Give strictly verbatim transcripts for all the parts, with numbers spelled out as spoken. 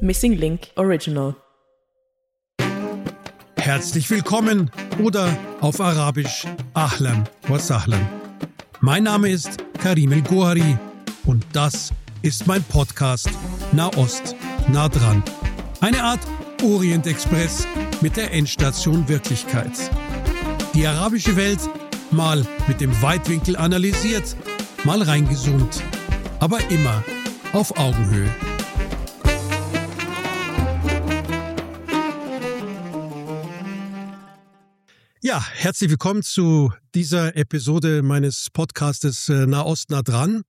Missing Link Original. Herzlich willkommen oder auf Arabisch Ahlan wa Sahlan. Mein Name ist Karim El-Gohari und das ist mein Podcast Nahost nah dran. Eine Art Orient-Express mit der Endstation Wirklichkeit. Die arabische Welt mal mit dem Weitwinkel analysiert, mal reingezoomt, aber immer auf Augenhöhe. Ja, herzlich willkommen zu dieser Episode meines Podcastes äh, Nahost nah dran.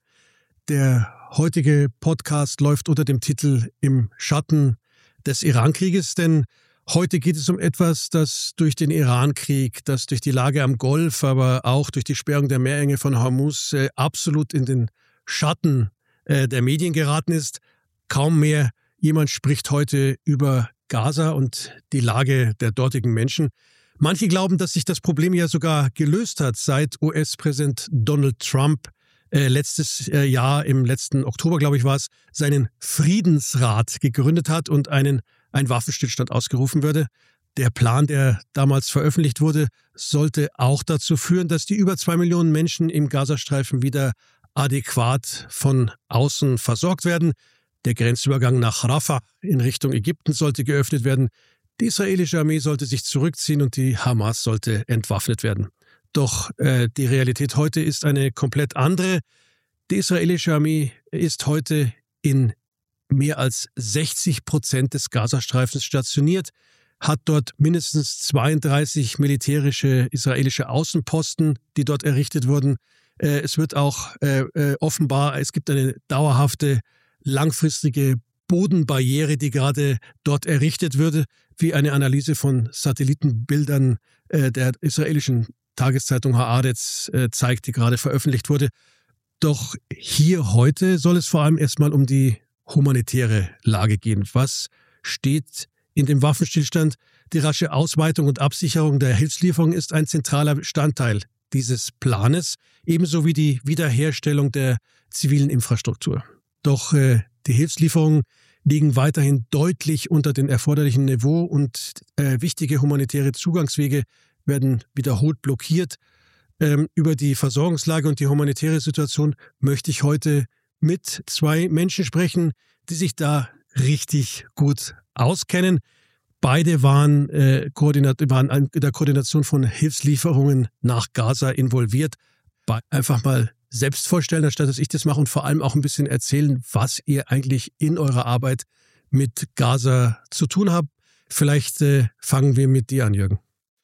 Der heutige Podcast läuft unter dem Titel Im Schatten des Iran-Krieges, denn heute geht es um etwas, das durch den Iran-Krieg, das durch die Lage am Golf, aber auch durch die Sperrung der Meerenge von Hormuz äh, absolut in den Schatten äh, der Medien geraten ist. Kaum mehr jemand spricht heute über Gaza und die Lage der dortigen Menschen. Manche glauben, dass sich das Problem ja sogar gelöst hat, seit U S-Präsident Donald Trump äh, letztes äh, Jahr, im letzten Oktober, glaube ich, war es, seinen Friedensrat gegründet hat und einen, einen Waffenstillstand ausgerufen würde. Der Plan, der damals veröffentlicht wurde, sollte auch dazu führen, dass die über zwei Millionen Menschen im Gazastreifen wieder adäquat von außen versorgt werden. Der Grenzübergang nach Rafah in Richtung Ägypten sollte geöffnet werden. Die israelische Armee sollte sich zurückziehen und die Hamas sollte entwaffnet werden. Doch äh, die Realität heute ist eine komplett andere. Die israelische Armee ist heute in mehr als sechzig Prozent des Gazastreifens stationiert, hat dort mindestens zweiunddreißig militärische israelische Außenposten, die dort errichtet wurden. Äh, es wird auch äh, äh, offenbar, es gibt eine dauerhafte, langfristige Bodenbarriere, die gerade dort errichtet würde, wie eine Analyse von Satellitenbildern äh, der israelischen Tageszeitung Haaretz äh, zeigt, die gerade veröffentlicht wurde. Doch hier heute soll es vor allem erstmal um die humanitäre Lage gehen. Was steht in dem Waffenstillstand? Die rasche Ausweitung und Absicherung der Hilfslieferung ist ein zentraler Bestandteil dieses Planes, ebenso wie die Wiederherstellung der zivilen Infrastruktur. Doch äh, die Hilfslieferungen liegen weiterhin deutlich unter dem erforderlichen Niveau und äh, wichtige humanitäre Zugangswege werden wiederholt blockiert. Ähm, über die Versorgungslage und die humanitäre Situation möchte ich heute mit zwei Menschen sprechen, die sich da richtig gut auskennen. Beide waren, äh, Koordinat- waren in der Koordination von Hilfslieferungen nach Gaza involviert. Einfach mal selbst vorstellen, anstatt dass ich das mache und vor allem auch ein bisschen erzählen, was ihr eigentlich in eurer Arbeit mit Gaza zu tun habt. Vielleicht äh, fangen wir mit dir an, Jürgen.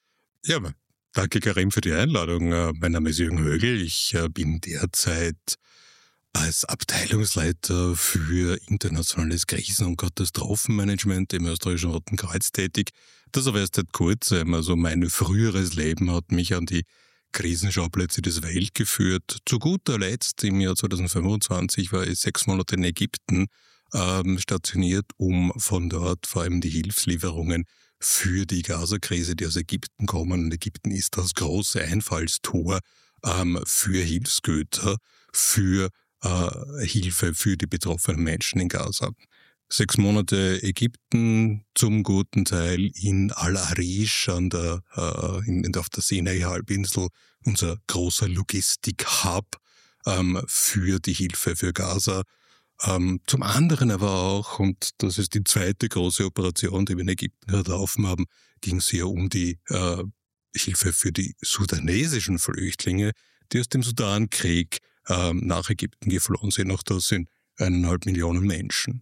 Ja, danke Karim für die Einladung. Mein Name ist Jürgen Högel. Ich bin derzeit als Abteilungsleiter für internationales Krisen- und Katastrophenmanagement im österreichischen Roten Kreuz tätig. Das aber erst seit kurzem. Also mein früheres Leben hat mich an die Krisenschauplätze des Welt geführt. Zu guter Letzt im Jahr zweitausendfünfundzwanzig war ich sechs Monate in Ägypten ähm, stationiert, um von dort vor allem die Hilfslieferungen für die Gaza-Krise, die aus Ägypten kommen. Und Ägypten ist das große Einfallstor ähm, für Hilfsgüter, für äh, Hilfe für die betroffenen Menschen in Gaza. Sechs Monate Ägypten, zum guten Teil in Al-Arish an der, äh, in, auf der Sinai-Halbinsel, unser großer Logistik-Hub ähm, für die Hilfe für Gaza. Ähm, zum anderen aber auch, und das ist die zweite große Operation, die wir in Ägypten gerade laufen haben, ging es hier um die äh, Hilfe für die sudanesischen Flüchtlinge, die aus dem Sudankrieg äh, nach Ägypten geflohen sind. Auch das sind eineinhalb Millionen Menschen.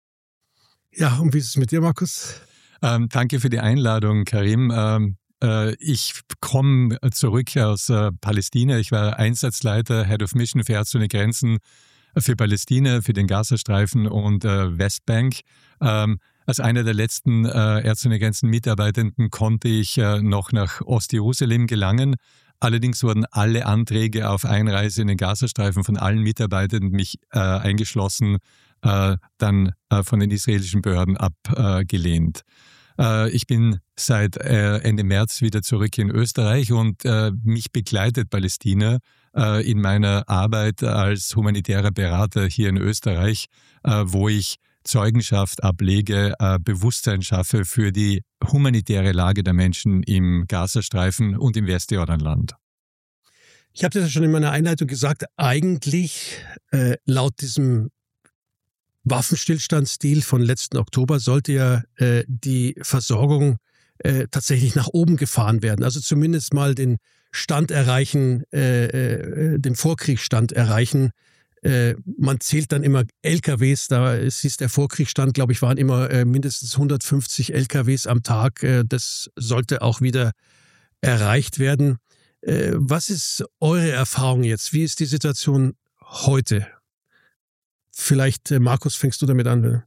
Ja, und wie ist es mit dir, Markus? Ähm, danke für die Einladung, Karim. Ähm, äh, ich komme zurück aus äh, Palästina. Ich war Einsatzleiter, Head of Mission für Ärzte ohne Grenzen für Palästina, für den Gazastreifen und äh, Westbank. Ähm, als einer der letzten äh, Ärzte ohne Grenzen Mitarbeitenden konnte ich äh, noch nach Ostjerusalem gelangen. Allerdings wurden alle Anträge auf Einreise in den Gazastreifen von allen Mitarbeitenden, mich äh, eingeschlossen, äh, dann äh, von den israelischen Behörden abgelehnt. Äh, ich bin seit äh, Ende März wieder zurück in Österreich und äh, mich begleitet Palästina äh, in meiner Arbeit als humanitärer Berater hier in Österreich, äh, wo ich Zeugenschaft ablege, äh, Bewusstsein schaffe für die humanitäre Lage der Menschen im Gazastreifen und im Westjordanland. Ich habe das ja schon in meiner Einleitung gesagt, eigentlich äh, laut diesem Waffenstillstandsdeal von letzten Oktober sollte ja äh, die Versorgung äh, tatsächlich nach oben gefahren werden. Also zumindest mal den Stand erreichen, äh, äh, den Vorkriegsstand erreichen. Äh, man zählt dann immer L K Ws, da ist der Vorkriegsstand, glaube ich, waren immer äh, mindestens hundertfünfzig L K Ws am Tag. Äh, das sollte auch wieder erreicht werden. Äh, was ist eure Erfahrung jetzt? Wie ist die Situation heute? Vielleicht, äh, Markus, fängst du damit an?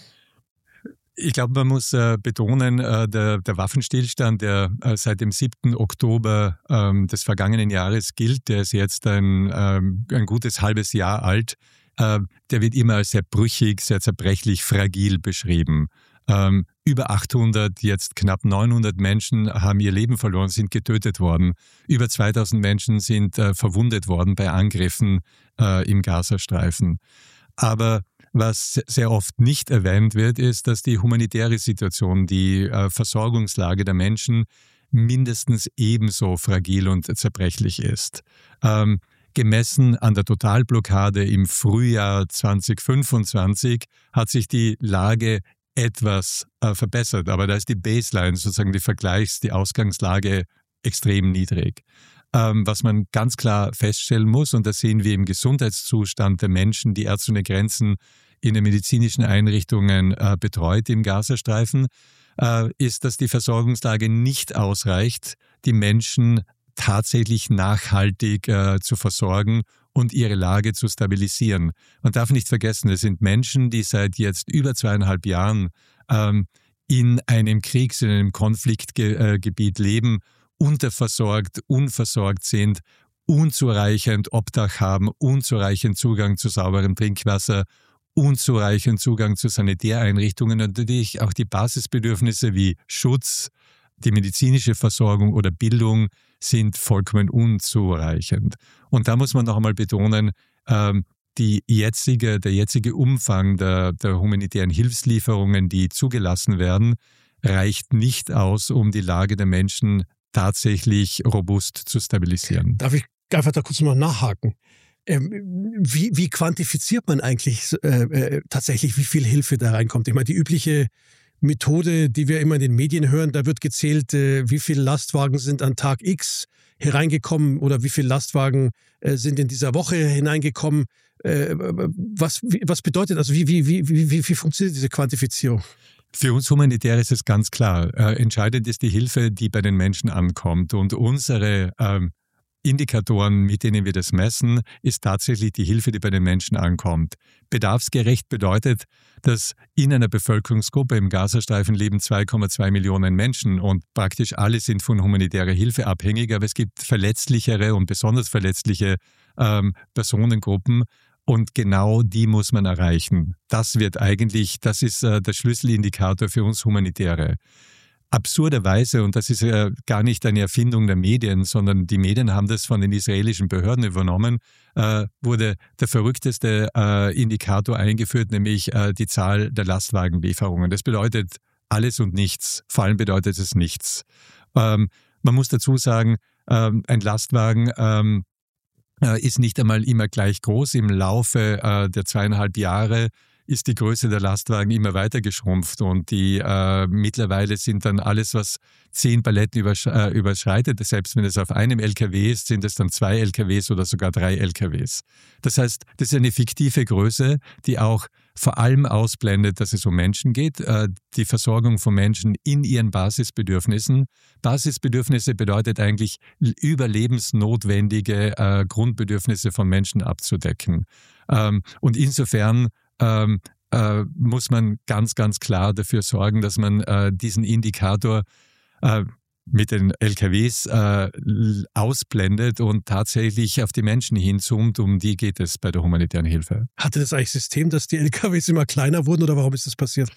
Ich glaube, man muss äh, betonen, äh, der, der Waffenstillstand, der äh, seit dem siebten Oktober ähm, des vergangenen Jahres gilt, der ist jetzt ein, ähm, ein gutes halbes Jahr alt, äh, der wird immer als sehr brüchig, sehr zerbrechlich, fragil beschrieben. Ähm, über achthundert, jetzt knapp neunhundert Menschen haben ihr Leben verloren, sind getötet worden. Über zweitausend Menschen sind äh, verwundet worden bei Angriffen äh, im Gazastreifen. Aber was sehr oft nicht erwähnt wird, ist, dass die humanitäre Situation, die äh, Versorgungslage der Menschen mindestens ebenso fragil und zerbrechlich ist. Ähm, gemessen an der Totalblockade im Frühjahr zweitausendfünfundzwanzig hat sich die Lage etwas äh, verbessert, aber da ist die Baseline, sozusagen die Vergleichs-, die Ausgangslage extrem niedrig. Ähm, was man ganz klar feststellen muss, und das sehen wir im Gesundheitszustand der Menschen, die Ärzte ohne Grenzen in den medizinischen Einrichtungen äh, betreut im Gazastreifen, äh, ist, dass die Versorgungslage nicht ausreicht, die Menschen tatsächlich nachhaltig äh, zu versorgen und ihre Lage zu stabilisieren. Man darf nicht vergessen, es sind Menschen, die seit jetzt über zweieinhalb Jahren ähm, in einem Kriegs-, in einem Konfliktgebiet leben, unterversorgt, unversorgt sind, unzureichend Obdach haben, unzureichend Zugang zu sauberem Trinkwasser, unzureichend Zugang zu Sanitäreinrichtungen und natürlich auch die Basisbedürfnisse wie Schutz, die medizinische Versorgung oder Bildung sind vollkommen unzureichend. Und da muss man noch einmal betonen, ähm, die jetzige, der jetzige Umfang der, der humanitären Hilfslieferungen, die zugelassen werden, reicht nicht aus, um die Lage der Menschen tatsächlich robust zu stabilisieren. Darf ich einfach da kurz mal nachhaken? Ähm, wie, wie quantifiziert man eigentlich äh, äh, tatsächlich, wie viel Hilfe da reinkommt? Ich meine, die übliche Methode, die wir immer in den Medien hören, da wird gezählt, äh, wie viele Lastwagen sind an Tag X hereingekommen oder wie viele Lastwagen äh, sind in dieser Woche hineingekommen. Äh, was, wie, was bedeutet, also wie, wie, wie, wie, wie funktioniert diese Quantifizierung? Für uns Humanitäre ist es ganz klar. Äh, entscheidend ist die Hilfe, die bei den Menschen ankommt. Und unsere ähm, Indikatoren, mit denen wir das messen, ist tatsächlich die Hilfe, die bei den Menschen ankommt. Bedarfsgerecht bedeutet, dass in einer Bevölkerungsgruppe im Gazastreifen leben zwei Komma zwei Millionen Menschen und praktisch alle sind von humanitärer Hilfe abhängig, aber es gibt verletzlichere und besonders verletzliche ähm, Personengruppen und genau die muss man erreichen. Das wird eigentlich, das ist äh, der Schlüsselindikator für uns Humanitäre. Absurderweise, und das ist ja gar nicht eine Erfindung der Medien, sondern die Medien haben das von den israelischen Behörden übernommen, äh, wurde der verrückteste äh, Indikator eingeführt, nämlich äh, die Zahl der Lastwagenlieferungen. Das bedeutet alles und nichts. Vor allem bedeutet es nichts. Ähm, man muss dazu sagen, ähm, ein Lastwagen ähm, äh, ist nicht einmal immer gleich groß. Im Laufe äh, der zweieinhalb Jahre ist die Größe der Lastwagen immer weiter geschrumpft und die äh, mittlerweile sind dann alles, was zehn Paletten übersch äh, überschreitet, selbst wenn es auf einem L K W ist, sind es dann zwei L K Ws oder sogar drei L K Ws. Das heißt, das ist eine fiktive Größe, die auch vor allem ausblendet, dass es um Menschen geht, äh, die Versorgung von Menschen in ihren Basisbedürfnissen. Basisbedürfnisse bedeutet eigentlich überlebensnotwendige äh, Grundbedürfnisse von Menschen abzudecken. Ähm, und insofern Ähm, äh, muss man ganz, ganz klar dafür sorgen, dass man äh, diesen Indikator äh, mit den L K Ws äh, ausblendet und tatsächlich auf die Menschen hinzoomt. Um die geht es bei der humanitären Hilfe. Hatte das eigentlich System, dass die L K Ws immer kleiner wurden oder warum ist das passiert?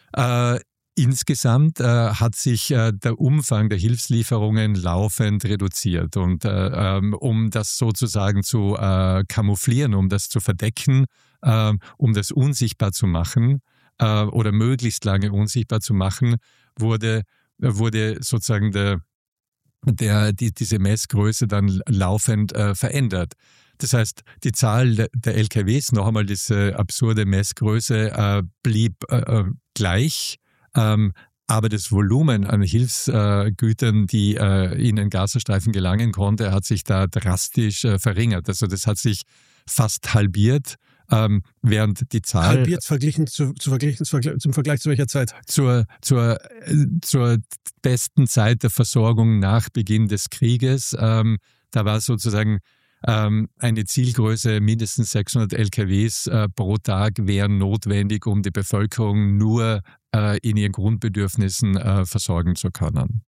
Äh, Insgesamt äh, hat sich äh, der Umfang der Hilfslieferungen laufend reduziert und äh, ähm, um das sozusagen zu äh, camouflieren, um das zu verdecken, äh, um das unsichtbar zu machen, äh, oder möglichst lange unsichtbar zu machen, wurde, wurde sozusagen der, der, die, diese Messgröße dann laufend äh, verändert. Das heißt, die Zahl der L K Ws, noch einmal diese absurde Messgröße, äh, blieb äh, gleich, ähm, aber das Volumen an Hilfsgütern, die äh, in den Gazastreifen gelangen konnte, hat sich da drastisch äh, verringert. Also das hat sich fast halbiert, ähm, während die Zahl... Halbiert verglichen, zu, zu verglichen zum Vergleich zu welcher Zeit? Zur, zur, zur besten Zeit der Versorgung nach Beginn des Krieges. Ähm, da war sozusagen ähm, eine Zielgröße, mindestens sechshundert L K Ws äh, pro Tag wären notwendig, um die Bevölkerung nur äh, in ihren Grundbedürfnissen äh, versorgen zu können.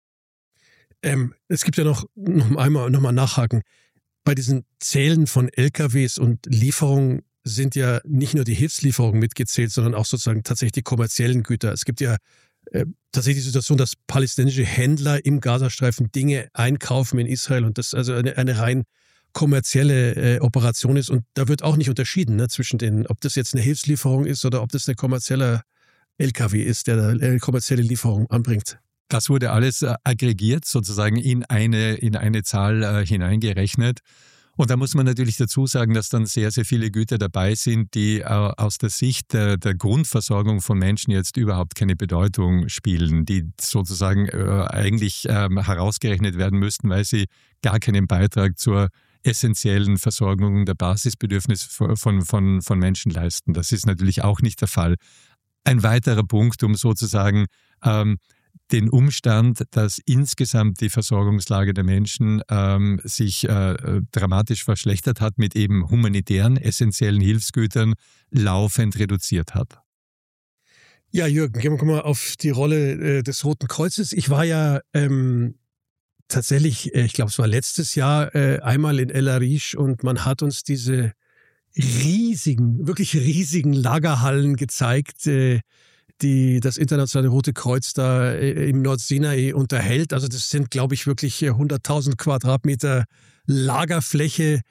Ähm, es gibt ja noch, noch einmal noch mal nachhaken. Bei diesen Zählen von L K Ws und Lieferungen sind ja nicht nur die Hilfslieferungen mitgezählt, sondern auch sozusagen tatsächlich die kommerziellen Güter. Es gibt ja äh, tatsächlich die Situation, dass palästinensische Händler im Gazastreifen Dinge einkaufen in Israel und das also eine, eine rein kommerzielle äh, Operation ist. Und da wird auch nicht unterschieden, ne, zwischen den, ob das jetzt eine Hilfslieferung ist oder ob das eine kommerzielle L K W ist, der eine kommerzielle Lieferung anbringt. Das wurde alles äh, aggregiert, sozusagen in eine, in eine Zahl äh, hineingerechnet. Und da muss man natürlich dazu sagen, dass dann sehr, sehr viele Güter dabei sind, die äh, aus der Sicht der, der Grundversorgung von Menschen jetzt überhaupt keine Bedeutung spielen, die sozusagen äh, eigentlich ähm, herausgerechnet werden müssten, weil sie gar keinen Beitrag zur essentiellen Versorgung der Basisbedürfnisse von, von, von Menschen leisten. Das ist natürlich auch nicht der Fall. Ein weiterer Punkt, um sozusagen ähm, den Umstand, dass insgesamt die Versorgungslage der Menschen ähm, sich äh, dramatisch verschlechtert hat, mit eben humanitären, essentiellen Hilfsgütern laufend reduziert hat. Ja, Jürgen, gehen wir mal auf die Rolle äh, des Roten Kreuzes. Ich war ja ähm, tatsächlich, äh, ich glaube, es war letztes Jahr, äh, einmal in El Arish und man hat uns diese riesigen, wirklich riesigen Lagerhallen gezeigt, äh, die das Internationale Rote Kreuz da im Nordsinai unterhält. Also das sind, glaube ich, wirklich hunderttausend Quadratmeter Lagerfläche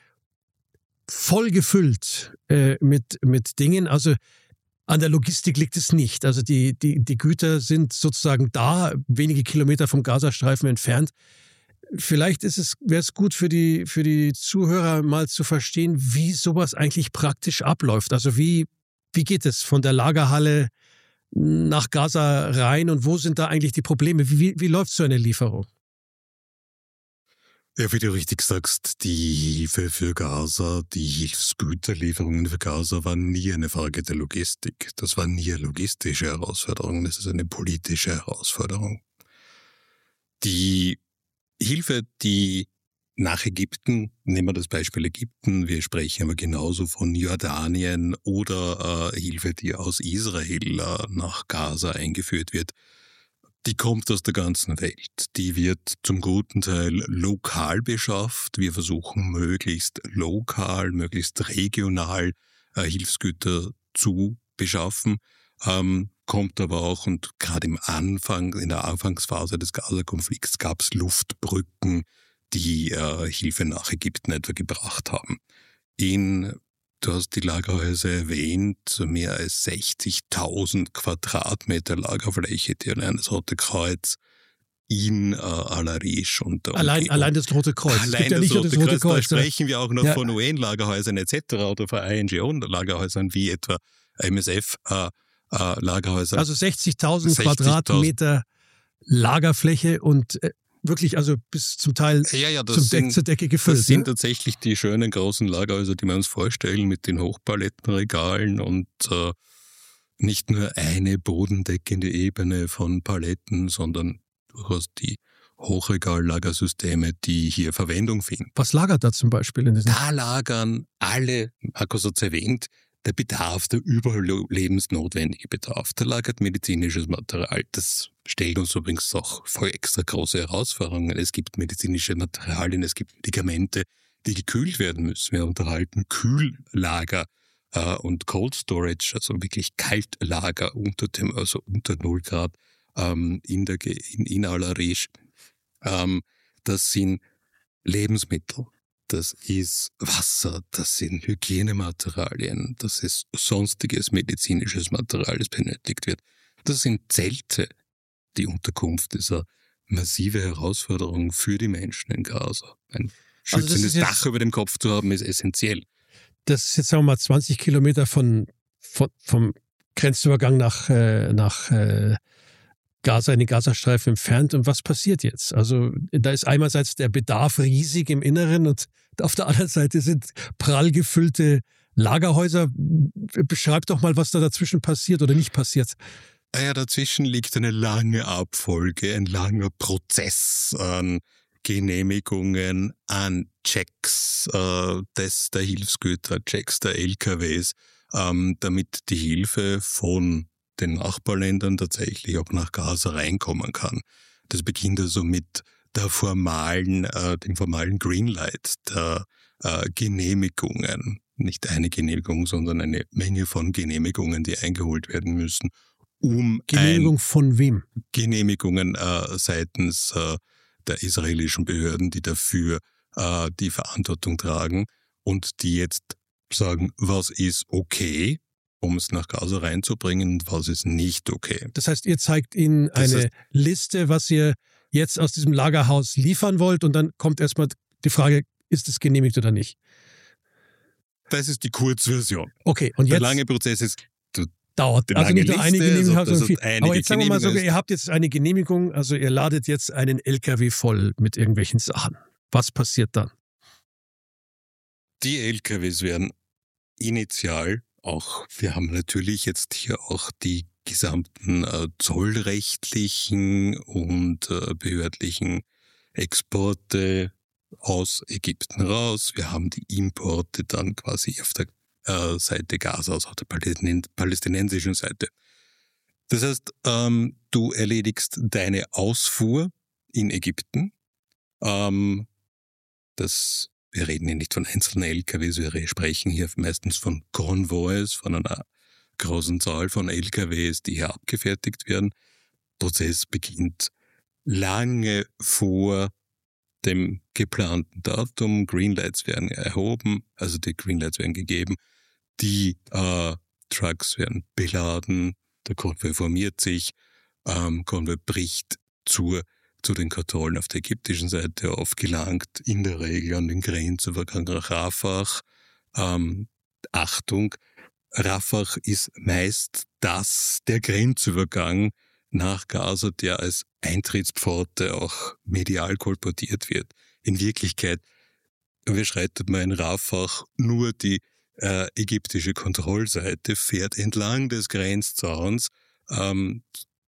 voll gefüllt äh, mit, mit Dingen. Also an der Logistik liegt es nicht. Also die, die, die Güter sind sozusagen da, wenige Kilometer vom Gazastreifen entfernt. Vielleicht ist es, wäre es gut für die, für die Zuhörer mal zu verstehen, wie sowas eigentlich praktisch abläuft. Also wie, wie geht es von der Lagerhalle nach Gaza rein und wo sind da eigentlich die Probleme? Wie, wie, wie läuft so eine Lieferung? Ja, wie du richtig sagst, die Hilfe für Gaza, die Hilfsgüterlieferungen für Gaza waren nie eine Frage der Logistik. Das war nie eine logistische Herausforderung, das ist eine politische Herausforderung. Die Hilfe, die nach Ägypten, nehmen wir das Beispiel Ägypten, wir sprechen aber genauso von Jordanien oder äh, Hilfe, die aus Israel äh, nach Gaza eingeführt wird, die kommt aus der ganzen Welt. Die wird zum guten Teil lokal beschafft. Wir versuchen möglichst lokal, möglichst regional äh, Hilfsgüter zu beschaffen. Ähm, kommt aber auch, und gerade im Anfang, in der Anfangsphase des Gaza-Konflikts gab es Luftbrücken, die äh, Hilfe nach Ägypten etwa gebracht haben. In, du hast die Lagerhäuser erwähnt, mehr als sechzigtausend Quadratmeter Lagerfläche, die allein das Rote Kreuz in äh, Al Arish und der allein, Umgebung. Allein das Rote Kreuz. Allein es gibt ja das, nicht nur Rote das Rote Kreuz, Kreuz. Da sprechen wir auch noch ja. von U N-Lagerhäusern et cetera oder von I N G O-Lagerhäusern wie etwa M S F-Lagerhäusern. Äh, also sechzigtausend Quadratmeter Lagerfläche und äh, wirklich also bis zum Teil ja, ja, zum sind, Deck, zur Decke gefüllt. Das sind ne? tatsächlich die schönen großen Lagerhäuser, die wir uns vorstellen, mit den Hochpalettenregalen und äh, nicht nur eine bodendeckende Ebene von Paletten, sondern durchaus die Hochregallagersysteme, die hier Verwendung finden. Was lagert da zum Beispiel in diesen? Da lagern alle, Markus hat es erwähnt, der Bedarf, der überlebensnotwendige Bedarf. Da lagert medizinisches Material. Das stellt uns übrigens auch voll extra große Herausforderungen. Es gibt medizinische Materialien, es gibt Medikamente, die gekühlt werden müssen. Wir unterhalten Kühllager äh, und Cold Storage, also wirklich Kaltlager unter dem, also unter null Grad ähm, in, der, in, in Al Arish. Ähm, das sind Lebensmittel, das ist Wasser, das sind Hygienematerialien, das ist sonstiges medizinisches Material, das benötigt wird. Das sind Zelte. Die Unterkunft ist eine massive Herausforderung für die Menschen in Gaza. Ein schützendes also Dach über dem Kopf zu haben, ist essentiell. Das ist jetzt, sagen wir mal, zwanzig Kilometer von, von, vom Grenzübergang nach, äh, nach äh, Gaza, in den Gazastreifen entfernt. Und was passiert jetzt? Also da ist einerseits der Bedarf riesig im Inneren und auf der anderen Seite sind prall gefüllte Lagerhäuser. Beschreib doch mal, was da dazwischen passiert oder nicht passiert. Ja, dazwischen liegt eine lange Abfolge, ein langer Prozess an Genehmigungen, an Checks äh, des, der Hilfsgüter, Checks der L K Ws, ähm, damit die Hilfe von den Nachbarländern tatsächlich auch nach Gaza reinkommen kann. Das beginnt also mit der formalen, äh, dem formalen Greenlight der äh, Genehmigungen. Nicht eine Genehmigung, sondern eine Menge von Genehmigungen, die eingeholt werden müssen, um Genehmigung ein, von wem? Genehmigungen äh, seitens äh, der israelischen Behörden, die dafür äh, die Verantwortung tragen und die jetzt sagen, was ist okay, um es nach Gaza reinzubringen und was ist nicht okay. Das heißt, ihr zeigt ihnen Das eine heißt, Liste, was ihr jetzt aus diesem Lagerhaus liefern wollt und dann kommt erstmal die Frage, ist es genehmigt oder nicht? Das ist die Kurzversion. Okay, und Der jetzt lange Prozess ist dauert. die Also lange nicht nur eine Liste, Genehmigung, also sondern das viel. hat einige Aber jetzt sagen wir mal so, Genehmigungen. ihr habt jetzt eine Genehmigung, also ihr ladet jetzt einen L K W voll mit irgendwelchen Sachen. Was passiert dann? Die L K Ws werden initial auch, wir haben natürlich jetzt hier auch die gesamten äh, zollrechtlichen und äh, behördlichen Exporte aus Ägypten raus. Wir haben die Importe dann quasi auf der äh, Seite Gazas, auf der Palästin- palästinensischen Seite. Das heißt, ähm, du erledigst deine Ausfuhr in Ägypten. Ähm, das, wir reden hier nicht von einzelnen L K Ws, wir sprechen hier meistens von Konvois, von einer großen Zahl von L K Ws, die hier abgefertigt werden. Der Prozess beginnt lange vor dem geplanten Datum. Greenlights werden erhoben, also die Greenlights werden gegeben. Die äh, Trucks werden beladen, der Konvoi formiert sich, ähm, Konvoi bricht zur, zu den Kontrollen auf der ägyptischen Seite auf, gelangt in der Regel an den Grenzübergang nach Rafah. Ähm, Achtung, Rafah ist meist das, der Grenzübergang nach Gaza, der als Eintrittspforte auch medial kolportiert wird. In Wirklichkeit überschreitet man in Rafah nur die äh, ägyptische Kontrollseite, fährt entlang des Grenzzauns, ähm,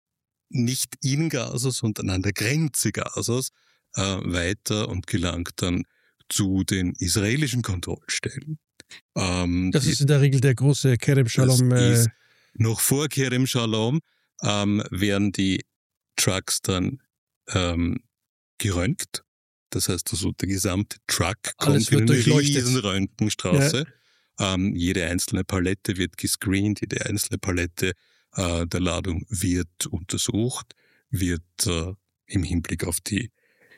nicht in Gaza, sondern an der Grenze Gazas äh, weiter und gelangt dann zu den israelischen Kontrollstellen. Ähm, Das die, ist in der Regel der große Kerem Shalom. das Äh, ist noch vor Kerem Shalom ähm, werden die Trucks dann ähm, geröntgt. Das heißt, also der gesamte Truck Alles kommt in wird eine durchleuchtet. riesen Röntgenstraße. Ja. Ähm, jede einzelne Palette wird gescreent, jede einzelne Palette äh, der Ladung wird untersucht, wird äh, im Hinblick auf die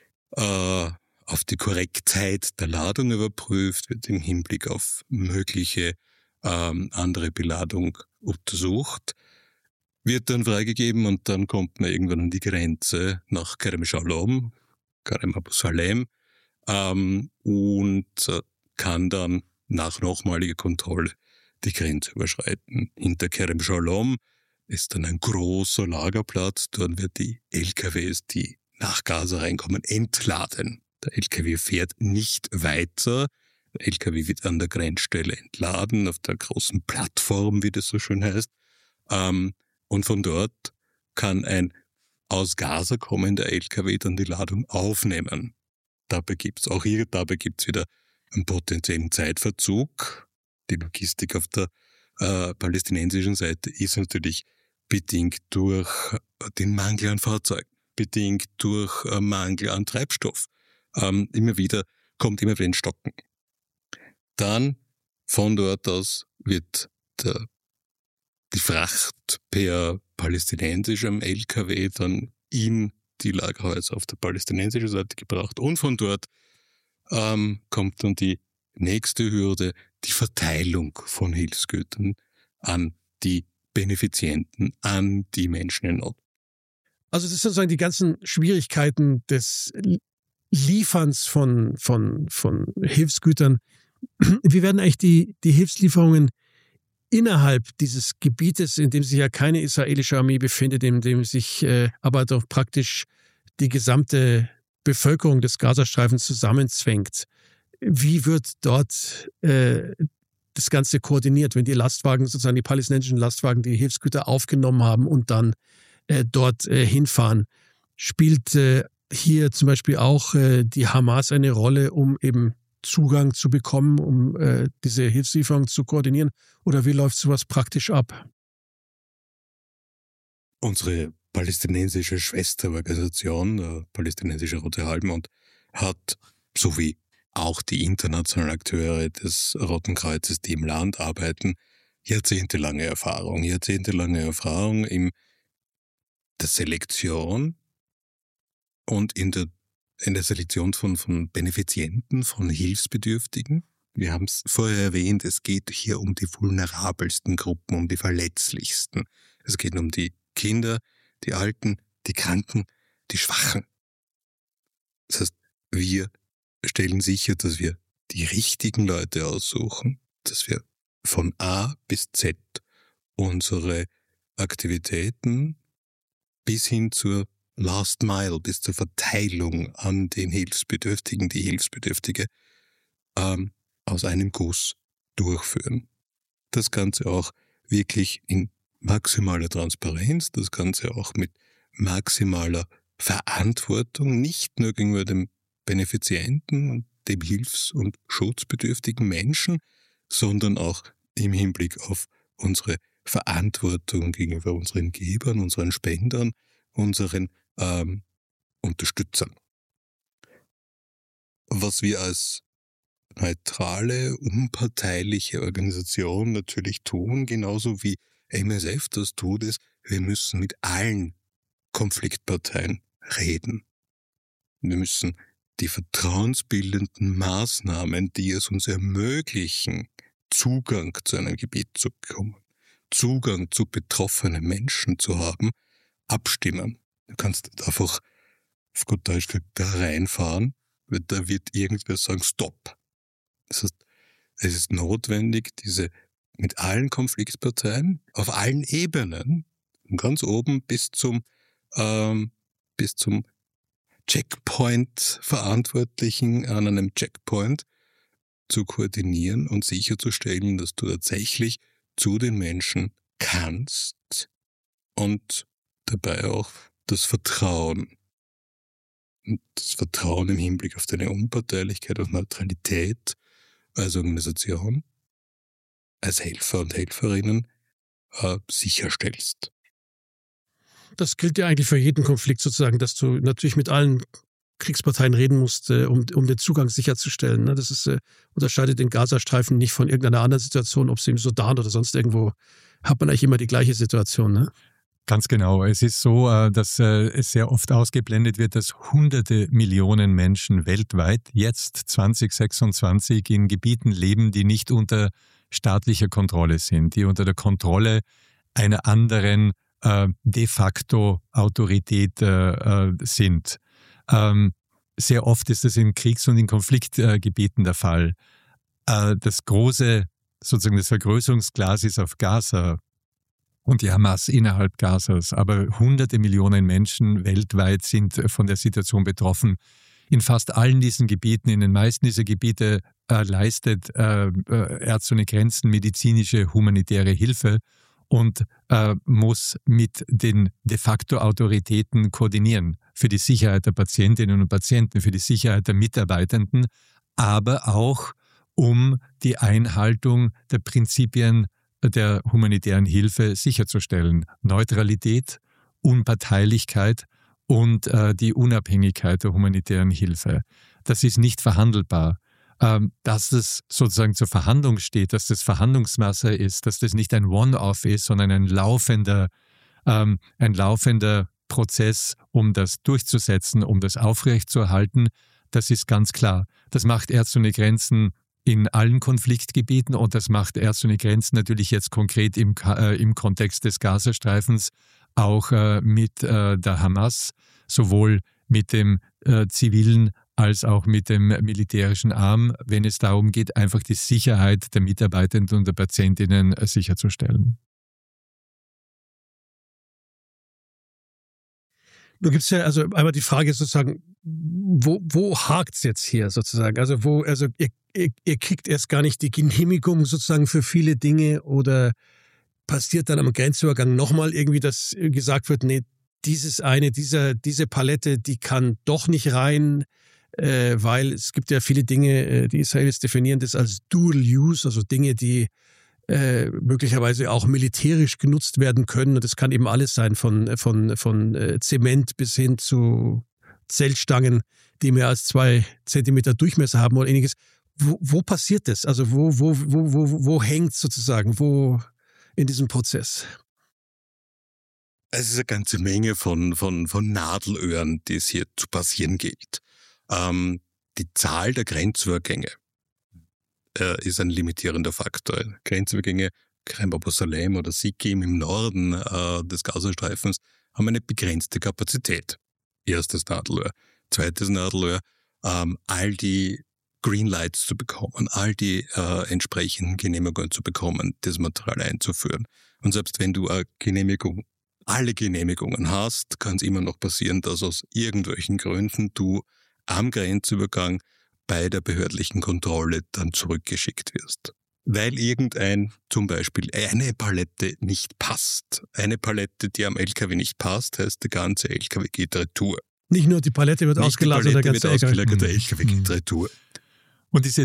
äh, auf die Korrektheit der Ladung überprüft, wird im Hinblick auf mögliche ähm, andere Beladung untersucht, wird dann freigegeben und dann kommt man irgendwann an die Grenze nach Kerem Shalom, Kerem Abu Salem, ähm, und äh, kann dann nach nochmaliger Kontrolle die Grenze überschreiten. Hinter Kerem Shalom ist dann ein großer Lagerplatz, dort wird die L K Ws, die nach Gaza reinkommen, entladen. Der L K W fährt nicht weiter. Der L K W wird an der Grenzstelle entladen, auf der großen Plattform, wie das so schön heißt. Ähm, und von dort kann ein aus Gaza kommender L K W dann die Ladung aufnehmen. Dabei gibt's auch hier, dabei gibt's wieder einen potenziellen Zeitverzug. Die Logistik auf der äh, palästinensischen Seite ist natürlich bedingt durch den Mangel an Fahrzeugen, bedingt durch äh, Mangel an Treibstoff. Ähm, immer wieder, kommt immer wieder in Stocken. Dann, von dort aus, wird der, die Fracht per palästinensischem L K W dann in die Lagerhäuser auf der palästinensischen Seite gebracht und von dort ähm, kommt dann die nächste Hürde, die Verteilung von Hilfsgütern an die Benefizienten, an die Menschen in Not. Also das sind sozusagen die ganzen Schwierigkeiten des Lieferns von, von, von Hilfsgütern. Wie werden eigentlich die, die Hilfslieferungen innerhalb dieses Gebietes, in dem sich ja keine israelische Armee befindet, in dem sich äh, aber doch praktisch die gesamte Bevölkerung des Gazastreifens zusammenzwängt, wie wird dort äh, das Ganze koordiniert, wenn die Lastwagen, sozusagen die palästinensischen Lastwagen, die Hilfsgüter aufgenommen haben und dann äh, dort äh, hinfahren? Spielt äh, hier zum Beispiel auch äh, die Hamas eine Rolle, um eben Zugang zu bekommen, um äh, diese Hilfslieferung zu koordinieren? Oder wie läuft sowas praktisch ab? Unsere palästinensische Schwesterorganisation, der palästinensische Rote Halbmond, hat, so wie auch die internationalen Akteure des Roten Kreuzes, die im Land arbeiten, jahrzehntelange Erfahrung, jahrzehntelange Erfahrung in der Selektion und in der, in der Selektion von, von Benefizienten, von Hilfsbedürftigen. Wir haben es vorher erwähnt, es geht hier um die vulnerabelsten Gruppen, um die verletzlichsten. Es geht um die Kinder, die Alten, die Kranken, die Schwachen. Das heißt, wir stellen sicher, dass wir die richtigen Leute aussuchen, dass wir von A bis Z unsere Aktivitäten bis hin zur Last Mile, bis zur Verteilung an den Hilfsbedürftigen, die Hilfsbedürftige, ähm, aus einem Guss durchführen. Das Ganze auch wirklich in maximaler Transparenz, das Ganze auch mit maximaler Verantwortung, nicht nur gegenüber dem Benefizienten und dem hilfs- und schutzbedürftigen Menschen, sondern auch im Hinblick auf unsere Verantwortung gegenüber unseren Gebern, unseren Spendern, unseren ähm, Unterstützern. Was wir als neutrale, unparteiliche Organisation natürlich tun, genauso wie M S F das tut, ist, wir müssen mit allen Konfliktparteien reden. Wir müssen die vertrauensbildenden Maßnahmen, die es uns ermöglichen, Zugang zu einem Gebiet zu bekommen, Zugang zu betroffenen Menschen zu haben, abstimmen. Du kannst einfach, auf gut Deutsch gesagt, da reinfahren, weil da wird irgendwer sagen, stopp. Das heißt, es ist notwendig, diese mit allen Konfliktparteien, auf allen Ebenen, von ganz oben bis zum, ähm, bis zum Checkpoint-Verantwortlichen an einem Checkpoint zu koordinieren und sicherzustellen, dass du tatsächlich zu den Menschen kannst und dabei auch das Vertrauen, und das Vertrauen im Hinblick auf deine Unparteilichkeit, auf Neutralität als Organisation, als Helfer und Helferinnen äh, sicherstellst. Das gilt ja eigentlich für jeden Konflikt sozusagen, dass du natürlich mit allen Kriegsparteien reden musst, äh, um, um den Zugang sicherzustellen. Ne? Das ist, äh, unterscheidet den Gazastreifen nicht von irgendeiner anderen Situation, ob es im Sudan oder sonst irgendwo, hat man eigentlich immer die gleiche Situation. Ne? Ganz genau. Es ist so, dass es sehr oft ausgeblendet wird, dass hunderte Millionen Menschen weltweit jetzt zwanzig sechsundzwanzig in Gebieten leben, die nicht unter staatlicher Kontrolle sind, die unter der Kontrolle einer anderen äh, de facto Autorität äh, sind. Ähm, sehr oft ist das in Kriegs- und in Konfliktgebieten äh, der Fall. Äh, das große, sozusagen das Vergrößerungsglas ist auf Gaza und die Hamas innerhalb Gazas, aber hunderte Millionen Menschen weltweit sind von der Situation betroffen. In fast allen diesen Gebieten, in den meisten dieser Gebiete äh, leistet äh, Ärzte ohne Grenzen medizinische, humanitäre Hilfe und äh, muss mit den de facto Autoritäten koordinieren für die Sicherheit der Patientinnen und Patienten, für die Sicherheit der Mitarbeitenden, aber auch um die Einhaltung der Prinzipien der humanitären Hilfe sicherzustellen. Neutralität, Unparteilichkeit und äh, die Unabhängigkeit der humanitären Hilfe. Das ist nicht verhandelbar. Ähm, dass das sozusagen zur Verhandlung steht, dass das Verhandlungsmasse ist, dass das nicht ein One-Off ist, sondern ein laufender, ähm, ein laufender Prozess, um das durchzusetzen, um das aufrechtzuerhalten, Das ist ganz klar. Das macht Ärzte ohne Grenzen in allen Konfliktgebieten und das macht Ärzte ohne Grenzen natürlich jetzt konkret im, äh, im Kontext des Gazastreifens auch äh, mit äh, der Hamas, sowohl mit dem äh, zivilen als auch mit dem militärischen Arm, wenn es darum geht, einfach die Sicherheit der Mitarbeitenden und der Patientinnen äh, sicherzustellen. Du gibst ja also einmal die Frage sozusagen, wo, wo hakt es jetzt hier sozusagen? Also wo, also ihr, ihr, ihr kriegt erst gar nicht die Genehmigung sozusagen für viele Dinge oder passiert dann am Grenzübergang nochmal irgendwie, dass gesagt wird, nee, dieses eine, dieser, diese Palette, die kann doch nicht rein, äh, weil es gibt ja viele Dinge, äh, die Israelis definieren das als Dual Use, also Dinge, die äh, möglicherweise auch militärisch genutzt werden können. Und das kann eben alles sein, von, von, von äh, Zement bis hin zu Zeltstangen, die mehr als zwei Zentimeter Durchmesser haben oder ähnliches. Wo, wo passiert das? Also wo, wo, wo, wo, wo hängt sozusagen? Wo in diesem Prozess? Es ist eine ganze Menge von, von, von Nadelöhren, die es hier zu passieren gilt. Ähm, die Zahl der Grenzübergänge äh, ist ein limitierender Faktor. Grenzübergänge, Kerem Abu Salem oder Sikkim im Norden äh, des Gazastreifens haben eine begrenzte Kapazität. Erstes Nadelöhr. Zweites Nadelöhr, ähm, all die Greenlights zu bekommen, all die äh, entsprechenden Genehmigungen zu bekommen, das Material einzuführen. Und selbst wenn du eine Genehmigung, alle Genehmigungen hast, kann es immer noch passieren, dass aus irgendwelchen Gründen du am Grenzübergang bei der behördlichen Kontrolle dann zurückgeschickt wirst. Weil irgendein, zum Beispiel eine Palette nicht passt. Eine Palette, die am L K W nicht passt, heißt, der ganze L K W geht retour. Nicht nur die Palette wird nicht ausgelagert, der ganze L K W. Der L L K W geht retour. Und diese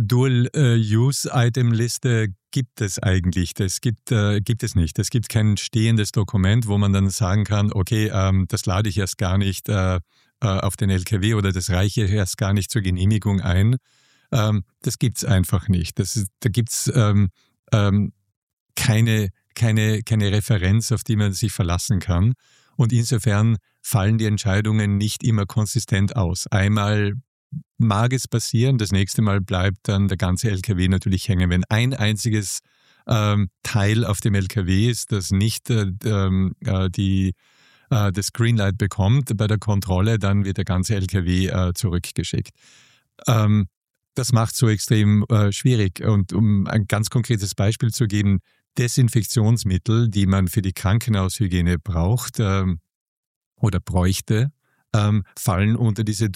Dual-Use-Item-Liste gibt es eigentlich. Das gibt, äh, gibt es nicht. Es gibt kein stehendes Dokument, wo man dann sagen kann, okay, ähm, das lade ich erst gar nicht äh, auf den L K W oder das reiche ich erst gar nicht zur Genehmigung ein. Ähm, das gibt es einfach nicht. Das ist, da gibt es ähm, ähm, keine, keine, keine Referenz, auf die man sich verlassen kann. Und insofern fallen die Entscheidungen nicht immer konsistent aus. Einmal mag es passieren, das nächste Mal bleibt dann der ganze L K W natürlich hängen. Wenn ein einziges ähm, Teil auf dem L K W ist, das nicht äh, äh, die, äh, das Greenlight bekommt bei der Kontrolle, dann wird der ganze L K W äh, zurückgeschickt. Ähm, das macht es so extrem äh, schwierig. Und um ein ganz konkretes Beispiel zu geben, Desinfektionsmittel, die man für die Krankenhaushygiene braucht äh, oder bräuchte, Ähm, fallen unter diese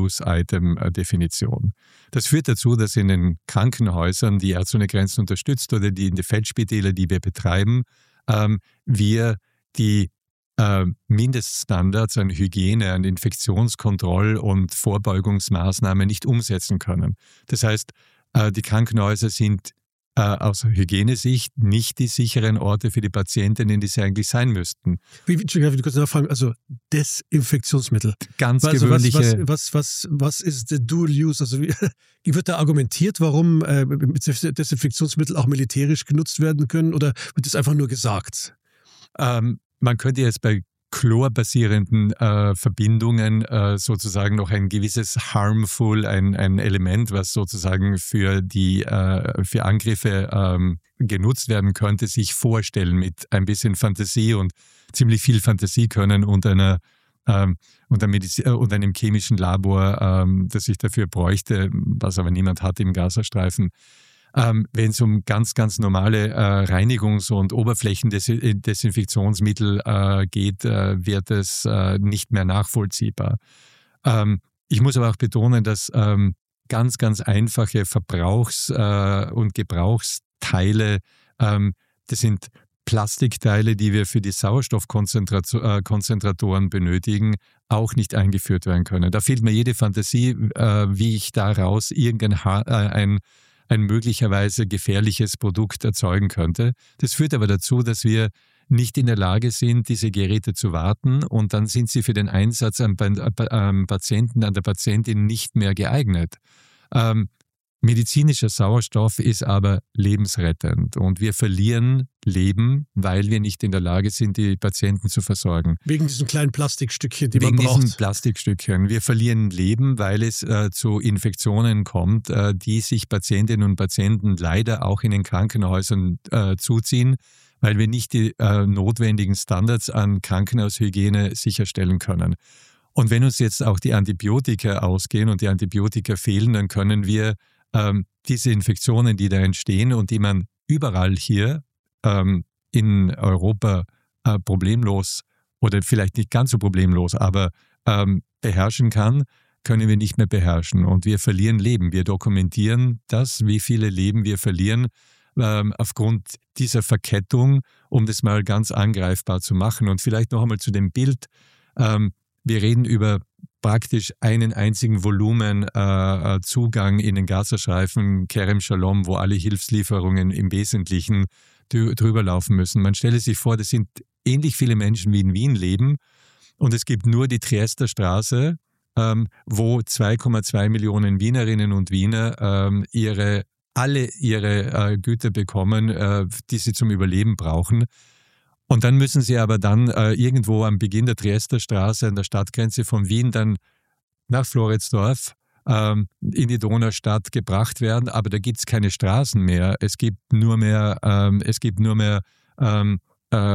Dual-Use-Item-Definition. Das führt dazu, dass in den Krankenhäusern, die Ärzte ohne Grenzen unterstützt oder die in die Feldspitäler, die wir betreiben, ähm, wir die äh, Mindeststandards an Hygiene, an Infektionskontroll- und Vorbeugungsmaßnahmen nicht umsetzen können. Das heißt, äh, die Krankenhäuser sind äh, aus Hygienesicht nicht die sicheren Orte für die Patientinnen, die sie eigentlich sein müssten. Wie, Entschuldigung, wie kurz nachfragen, also Desinfektionsmittel. Ganz also gewöhnliche... Was, was, was, was ist der Dual Use? Also wie, wie wird da argumentiert, warum äh, Desinfektionsmittel auch militärisch genutzt werden können oder wird das einfach nur gesagt? Ähm, man könnte jetzt bei chlorbasierenden äh, Verbindungen äh, sozusagen noch ein gewisses harmful, ein, ein Element, was sozusagen für die äh, für Angriffe ähm, genutzt werden könnte, sich vorstellen mit ein bisschen Fantasie und ziemlich viel Fantasie können und einer ähm, und, Mediz- äh, und einem chemischen Labor, ähm, das ich dafür bräuchte, was aber niemand hat im Gazastreifen. Ähm, wenn es um ganz, ganz normale äh, Reinigungs- und Oberflächendesinfektionsmittel äh, geht, äh, wird es äh, nicht mehr nachvollziehbar. Ähm, ich muss aber auch betonen, dass ähm, ganz, ganz einfache Verbrauchs- äh, und Gebrauchsteile, ähm, das sind Plastikteile, die wir für die Sauerstoffkonzentratoren benötigen, auch nicht eingeführt werden können. Da fehlt mir jede Fantasie, äh, wie ich daraus irgendein ha- äh, ein ein möglicherweise gefährliches Produkt erzeugen könnte. Das führt aber dazu, dass wir nicht in der Lage sind, diese Geräte zu warten und dann sind sie für den Einsatz am, am Patienten, an der Patientin nicht mehr geeignet. Ähm, medizinischer Sauerstoff ist aber lebensrettend und wir verlieren Leben, weil wir nicht in der Lage sind, die Patienten zu versorgen. Wegen diesen kleinen Plastikstückchen, die Wegen man braucht. Wegen diesen Plastikstückchen. Wir verlieren Leben, weil es äh, zu Infektionen kommt, äh, die sich Patientinnen und Patienten leider auch in den Krankenhäusern äh, zuziehen, weil wir nicht die äh, notwendigen Standards an Krankenhaushygiene sicherstellen können. Und wenn uns jetzt auch die Antibiotika ausgehen und die Antibiotika fehlen, dann können wir ähm, diese Infektionen, die da entstehen und die man überall hier ähm, in Europa äh, problemlos oder vielleicht nicht ganz so problemlos, aber ähm, beherrschen kann, können wir nicht mehr beherrschen. Und wir verlieren Leben. Wir dokumentieren das, wie viele Leben wir verlieren, ähm, aufgrund dieser Verkettung, um das mal ganz angreifbar zu machen. Und vielleicht noch einmal zu dem Bild. Ähm, wir reden über praktisch einen einzigen Volumen äh, Zugang in den Gazastreifen, Kerem Shalom, wo alle Hilfslieferungen im Wesentlichen drü- drüber laufen müssen. Man stelle sich vor, das sind ähnlich viele Menschen wie in Wien leben und es gibt nur die Triester Straße, ähm, wo zwei Komma zwei Millionen Wienerinnen und Wiener ähm, ihre, alle ihre äh, Güter bekommen, äh, die sie zum Überleben brauchen. Und dann müssen sie aber dann äh, irgendwo am Beginn der Triester Straße an der Stadtgrenze von Wien dann nach Floridsdorf ähm, in die Donaustadt gebracht werden. Aber da gibt es keine Straßen mehr. Es gibt nur mehr, ähm, es gibt nur mehr ähm, äh,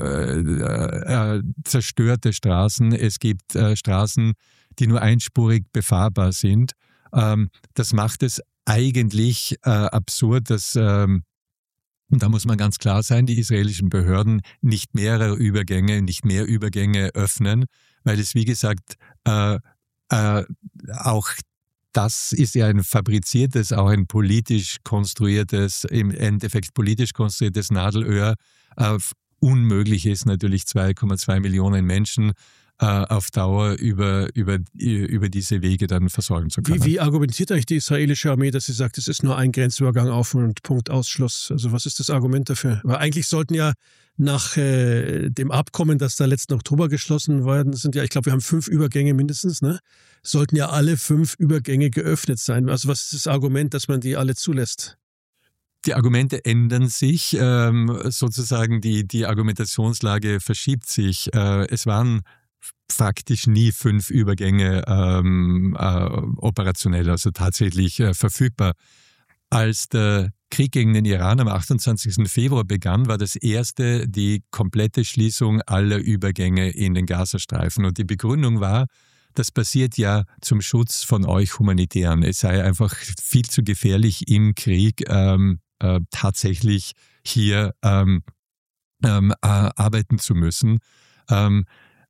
äh, äh, zerstörte Straßen. Es gibt äh, Straßen, die nur einspurig befahrbar sind. Ähm, das macht es eigentlich äh, absurd, dass ähm, und da muss man ganz klar sein, die israelischen Behörden nicht mehrere Übergänge, nicht mehr Übergänge öffnen, weil es, wie gesagt, äh, äh, auch das ist ja ein fabriziertes, auch ein politisch konstruiertes, im Endeffekt politisch konstruiertes Nadelöhr. Äh, unmöglich ist natürlich zwei Komma zwei Millionen Menschen äh, auf Dauer über, über, über diese Wege dann versorgen zu können. Wie, wie argumentiert eigentlich die israelische Armee, dass sie sagt, es ist nur ein Grenzübergang auf und Punkt Ausschluss? Also was ist das Argument dafür? Weil eigentlich sollten ja nach äh, dem Abkommen, das da letzten Oktober geschlossen worden sind, ja, ich glaube, wir haben fünf Übergänge mindestens, ne? Sollten ja alle fünf Übergänge geöffnet sein. Also was ist das Argument, dass man die alle zulässt? Die Argumente ändern sich, ähm, sozusagen die, die Argumentationslage verschiebt sich. Äh, es waren faktisch nie fünf Übergänge ähm, äh, operationell, also tatsächlich äh, verfügbar. Als der Krieg gegen den Iran am achtundzwanzigsten Februar begann, war das erste die komplette Schließung aller Übergänge in den Gazastreifen. Und die Begründung war, das passiert ja zum Schutz von euch Humanitären. Es sei einfach viel zu gefährlich im Krieg ähm, äh, tatsächlich hier ähm, ähm, äh, arbeiten zu müssen. Ähm,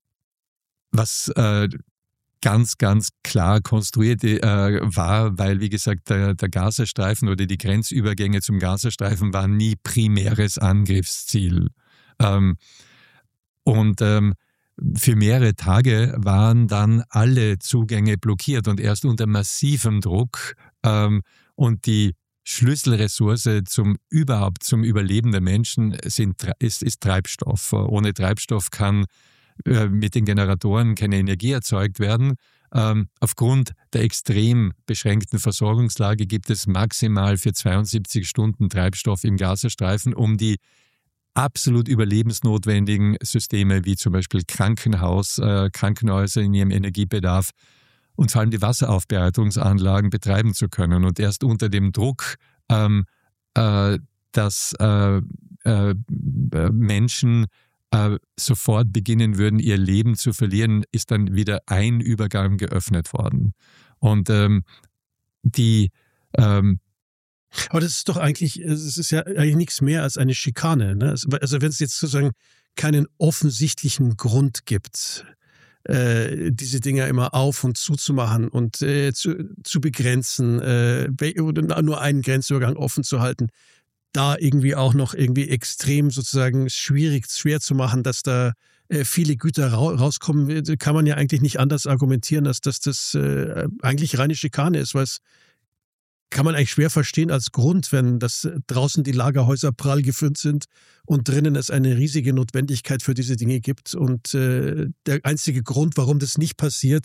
was äh, ganz, ganz klar konstruiert äh, war, weil, wie gesagt, der, der Gazastreifen oder die Grenzübergänge zum Gazastreifen waren nie primäres Angriffsziel. Ähm, und ähm, für mehrere Tage waren dann alle Zugänge blockiert und erst unter massivem Druck ähm, und die Schlüsselressource zum überhaupt zum Überleben der Menschen sind, ist, ist Treibstoff. Ohne Treibstoff kann äh, mit den Generatoren keine Energie erzeugt werden. Ähm, aufgrund der extrem beschränkten Versorgungslage gibt es maximal für zweiundsiebzig Stunden Treibstoff im Gazastreifen, um die absolut überlebensnotwendigen Systeme wie zum Beispiel Krankenhaus, äh, Krankenhäuser in ihrem Energiebedarf und vor allem die Wasseraufbereitungsanlagen betreiben zu können. Und erst unter dem Druck, ähm, äh, dass äh, äh, Menschen äh, sofort beginnen würden, ihr Leben zu verlieren, ist dann wieder ein Übergang geöffnet worden. Und ähm, die ähm, Aber das ist doch eigentlich, es ist ja eigentlich nichts mehr als eine Schikane, ne? Also wenn es jetzt sozusagen keinen offensichtlichen Grund gibt, äh, diese Dinger immer auf und zuzumachen und äh, zu, zu begrenzen, äh, oder nur einen Grenzübergang offen zu halten, da irgendwie auch noch irgendwie extrem sozusagen schwierig, schwer zu machen, dass da äh, viele Güter ra- rauskommen, kann man ja eigentlich nicht anders argumentieren, als dass das äh, eigentlich reine Schikane ist, weil es kann man eigentlich schwer verstehen als Grund, wenn das draußen die Lagerhäuser prall gefüllt sind und drinnen es eine riesige Notwendigkeit für diese Dinge gibt. Und äh, der einzige Grund, warum das nicht passiert,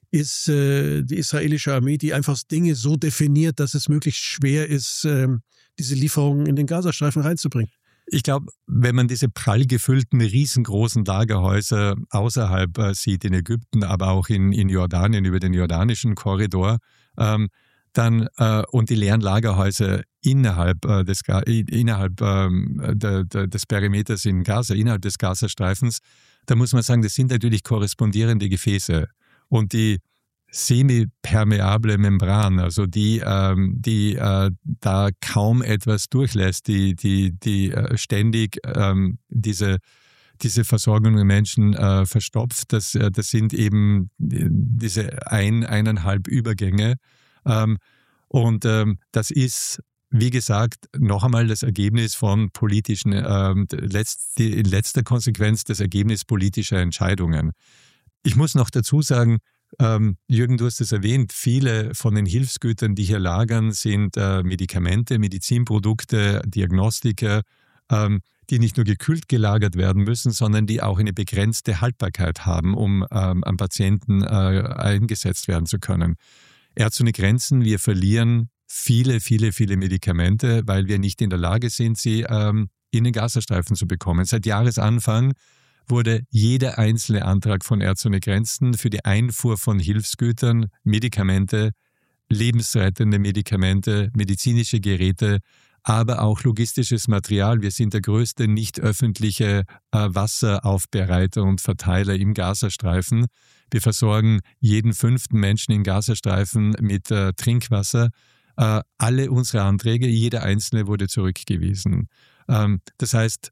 ist äh, die israelische Armee, die einfach Dinge so definiert, dass es möglichst schwer ist, äh, diese Lieferungen in den Gazastreifen reinzubringen. Ich glaube, wenn man diese prall gefüllten, riesengroßen Lagerhäuser außerhalb äh, sieht, in Ägypten, aber auch in, in Jordanien, über den jordanischen Korridor, ähm, dann äh, und die leeren Lagerhäuser innerhalb, äh, des, innerhalb ähm, der, der, des Perimeters in Gaza, innerhalb des Gazastreifens, da muss man sagen, das sind natürlich korrespondierende Gefäße. Und die semipermeable Membran, also die, ähm, die äh, da kaum etwas durchlässt, die, die, die äh, ständig ähm, diese, diese Versorgung der Menschen äh, verstopft, das, äh, das sind eben diese ein, eineinhalb Übergänge. Ähm, und ähm, das ist, wie gesagt, noch einmal das Ergebnis von politischen, ähm, letzt, die, in letzter Konsequenz das Ergebnis politischer Entscheidungen. Ich muss noch dazu sagen, Ähm, Jürgen, du hast es erwähnt, viele von den Hilfsgütern, die hier lagern, sind äh, Medikamente, Medizinprodukte, Diagnostika, ähm, die nicht nur gekühlt gelagert werden müssen, sondern die auch eine begrenzte Haltbarkeit haben, um ähm, am Patienten äh, eingesetzt werden zu können. Ärzte ohne Grenzen, wir verlieren viele, viele, viele Medikamente, weil wir nicht in der Lage sind, sie ähm, in den Gazastreifen zu bekommen. Seit Jahresanfang wurde jeder einzelne Antrag von Ärzte ohne Grenzen für die Einfuhr von Hilfsgütern, Medikamente, lebensrettende Medikamente, medizinische Geräte, aber auch logistisches Material. Wir sind der größte nicht öffentliche äh, Wasseraufbereiter und Verteiler im Gazastreifen. Wir versorgen jeden fünften Menschen im Gazastreifen mit äh, Trinkwasser. Äh, alle unsere Anträge, jeder einzelne wurde zurückgewiesen. Ähm, das heißt,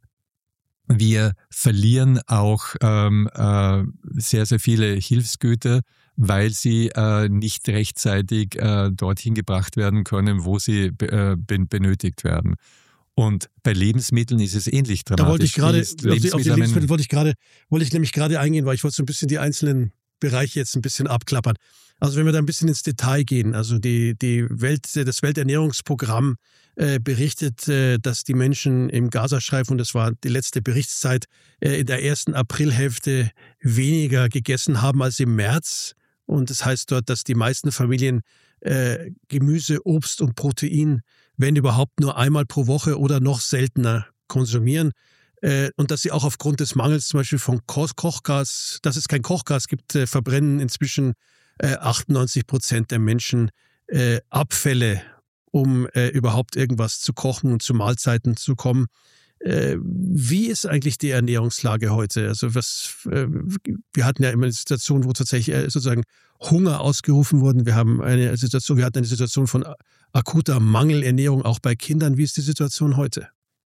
wir verlieren auch ähm, äh, sehr, sehr viele Hilfsgüter, weil sie äh, nicht rechtzeitig äh, dorthin gebracht werden können, wo sie äh, ben- benötigt werden. Und bei Lebensmitteln ist es ähnlich dramatisch. Da wollte ich gerade, auf die, auf die Lebensmittel wollte ich gerade, wollte ich nämlich gerade eingehen, weil ich wollte so ein bisschen die einzelnen Bereiche jetzt ein bisschen abklappern. Also wenn wir da ein bisschen ins Detail gehen, also die, die Welt, das Welternährungsprogramm äh, berichtet, äh, dass die Menschen im Gazastreifen, und das war die letzte Berichtszeit, äh, in der ersten Aprilhälfte weniger gegessen haben als im März. Und das heißt dort, dass die meisten Familien äh, Gemüse, Obst und Protein, wenn überhaupt, nur einmal pro Woche oder noch seltener konsumieren. Äh, und dass sie auch aufgrund des Mangels zum Beispiel von Ko- Kochgas, dass es kein Kochgas gibt, äh, verbrennen inzwischen äh, achtundneunzig Prozent der Menschen äh, Abfälle, um äh, überhaupt irgendwas zu kochen und zu Mahlzeiten zu kommen. Äh, wie ist eigentlich die Ernährungslage heute? Also was, äh, wir hatten ja immer eine Situation, wo tatsächlich äh, sozusagen Hunger ausgerufen wurde. Wir haben eine Situation, wir hatten eine Situation von akuter Mangelernährung auch bei Kindern. Wie ist die Situation heute?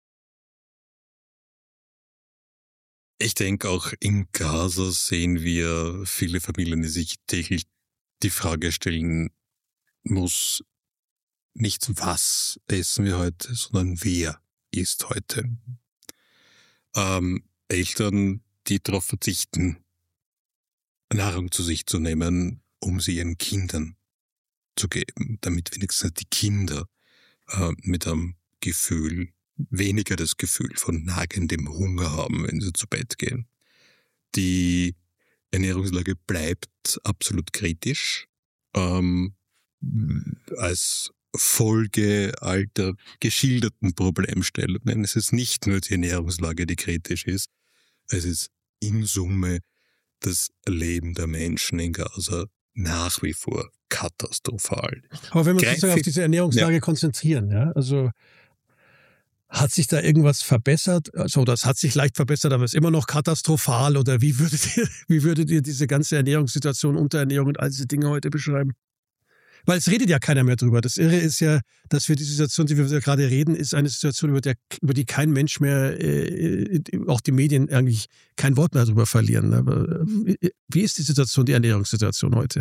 Ich denke, auch in Gaza sehen wir viele Familien, die sich täglich die Frage stellen muss, nicht was essen wir heute, sondern wer isst heute. Ähm, Eltern, die darauf verzichten, Nahrung zu sich zu nehmen, um sie ihren Kindern zu geben, damit wenigstens die Kinder äh, mit einem Gefühl, weniger das Gefühl von nagendem Hunger haben, wenn sie zu Bett gehen. Die Ernährungslage bleibt absolut kritisch. Ähm, als Folge all der geschilderten Problemstellungen. Es ist nicht nur die Ernährungslage, die kritisch ist. Es ist in Summe das Leben der Menschen in Gaza nach wie vor katastrophal. Aber wenn wir uns Greif- auf diese Ernährungslage ja. konzentrieren, ja, also hat sich da irgendwas verbessert? Also das hat sich leicht verbessert, aber ist immer noch katastrophal. Oder wie würdet ihr, wie würdet ihr diese ganze Ernährungssituation, Unterernährung und all diese Dinge heute beschreiben? Weil es redet ja keiner mehr drüber. Das Irre ist ja, dass wir die Situation, die wir gerade reden, ist eine Situation, über, der, über die kein Mensch mehr, äh, auch die Medien eigentlich kein Wort mehr drüber verlieren. Aber wie ist die Situation, die Ernährungssituation heute?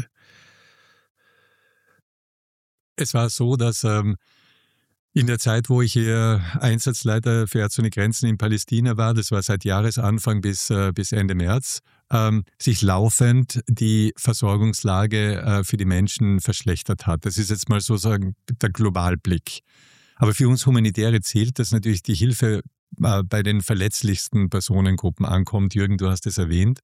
Es war so, dass ähm, in der Zeit, wo ich hier Einsatzleiter für Ärzte ohne Grenzen in Palästina war, das war seit Jahresanfang bis, äh, bis Ende März, ähm, sich laufend die Versorgungslage äh, für die Menschen verschlechtert hat. Das ist jetzt mal sozusagen der Globalblick. Aber für uns Humanitäre zählt, dass natürlich die Hilfe äh, bei den verletzlichsten Personengruppen ankommt. Jürgen, du hast es erwähnt.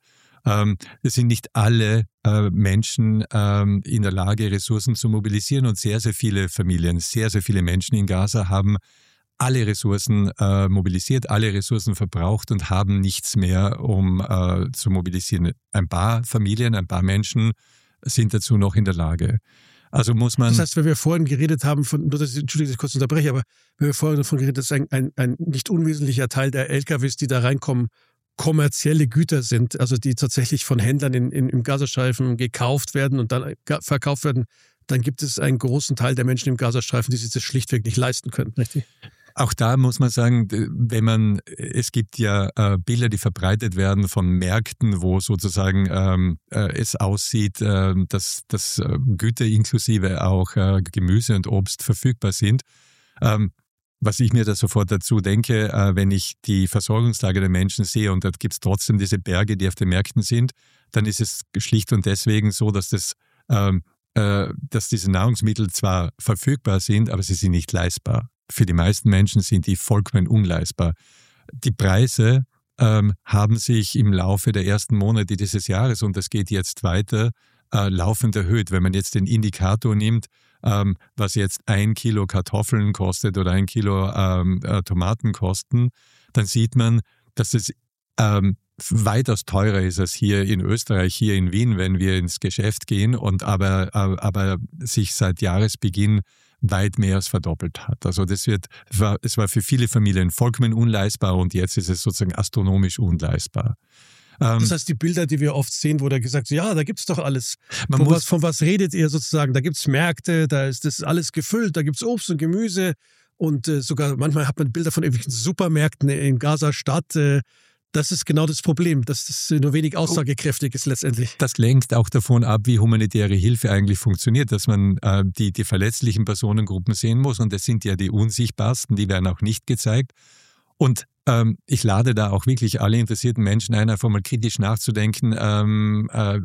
Ähm, es sind nicht alle äh, Menschen ähm, in der Lage, Ressourcen zu mobilisieren und sehr, sehr viele Familien, sehr, sehr viele Menschen in Gaza haben alle Ressourcen äh, mobilisiert, alle Ressourcen verbraucht und haben nichts mehr, um äh, zu mobilisieren. Ein paar Familien, ein paar Menschen sind dazu noch in der Lage. Also muss man. Das heißt, wenn wir vorhin geredet haben, von, nur dass ich, Entschuldigung, dass ich kurz unterbreche, aber wenn wir vorhin davon geredet haben, dass ein, ein, ein nicht unwesentlicher Teil der L K Ws, die da reinkommen, kommerzielle Güter sind, also die tatsächlich von Händlern in, in, im Gazastreifen gekauft werden und dann verkauft werden, dann gibt es einen großen Teil der Menschen im Gazastreifen, die sich das schlichtweg nicht leisten können, richtig? Auch da muss man sagen, wenn man, es gibt ja äh, Bilder, die verbreitet werden von Märkten, wo sozusagen ähm, äh, es aussieht, äh, dass, dass äh, Güter inklusive auch äh, Gemüse und Obst verfügbar sind. Ähm, was ich mir da sofort dazu denke, äh, wenn ich die Versorgungslage der Menschen sehe und da gibt es trotzdem diese Berge, die auf den Märkten sind, dann ist es schlicht und deswegen so, dass das ähm, äh, dass diese Nahrungsmittel zwar verfügbar sind, aber sie sind nicht leistbar. Für die meisten Menschen sind die vollkommen unleistbar. Die Preise ähm, haben sich im Laufe der ersten Monate dieses Jahres, und das geht jetzt weiter, äh, laufend erhöht. Wenn man jetzt den Indikator nimmt, ähm, was jetzt ein Kilo Kartoffeln kostet oder ein Kilo ähm, äh, Tomaten kosten, dann sieht man, dass es ähm, weitaus teurer ist als hier in Österreich, hier in Wien, wenn wir ins Geschäft gehen, und aber, äh, aber sich seit Jahresbeginn weit mehr als verdoppelt hat. Also das wird, war, es war für viele Familien vollkommen unleistbar und jetzt ist es sozusagen astronomisch unleistbar. Ähm, das heißt, die Bilder, die wir oft sehen, wo da gesagt wird, ja, da gibt's doch alles. Man von, muss, was, von was redet ihr sozusagen? Da gibt's Märkte, da ist das alles gefüllt, da gibt's Obst und Gemüse und äh, sogar manchmal hat man Bilder von irgendwelchen Supermärkten in Gaza-Stadt. Äh, Das ist genau das Problem, dass das nur wenig aussagekräftig ist letztendlich. Das lenkt auch davon ab, wie humanitäre Hilfe eigentlich funktioniert, dass man äh, die, die verletzlichen Personengruppen sehen muss. Und das sind ja die unsichtbarsten, die werden auch nicht gezeigt. Und ähm, ich lade da auch wirklich alle interessierten Menschen ein, einfach mal kritisch nachzudenken, ähm, äh,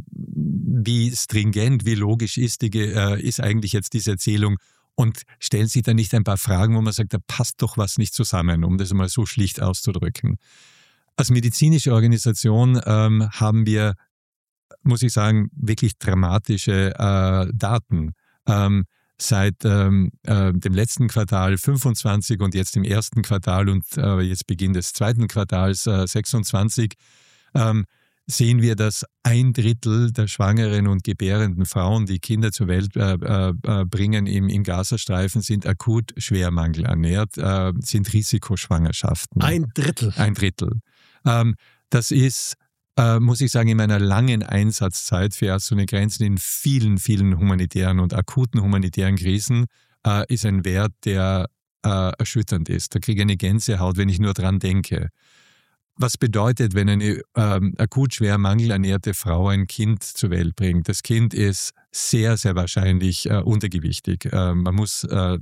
wie stringent, wie logisch ist, die, äh, ist eigentlich jetzt diese Erzählung. Und stellen sich da nicht ein paar Fragen, wo man sagt, da passt doch was nicht zusammen, um das mal so schlicht auszudrücken. Als medizinische Organisation ähm, haben wir, muss ich sagen, wirklich dramatische äh, Daten. Ähm, seit ähm, äh, dem letzten Quartal fünfundzwanzig und jetzt im ersten Quartal und äh, jetzt Beginn des zweiten Quartals äh, sechsundzwanzig ähm, sehen wir, dass ein Drittel der schwangeren und gebärenden Frauen, die Kinder zur Welt äh, äh, bringen im, im Gazastreifen, sind akut schwer mangelernährt, äh, sind Risikoschwangerschaften. Ein Drittel? Ein Drittel. Ähm, das ist, äh, muss ich sagen, in meiner langen Einsatzzeit für Ärzte ohne Grenzen in vielen, vielen humanitären und akuten humanitären Krisen, äh, ist ein Wert, der äh, erschütternd ist. Da kriege ich eine Gänsehaut, wenn ich nur dran denke. Was bedeutet, wenn eine ähm, akut schwer mangelernährte Frau ein Kind zur Welt bringt? Das Kind ist sehr, sehr wahrscheinlich äh, untergewichtig. Äh, man muss äh,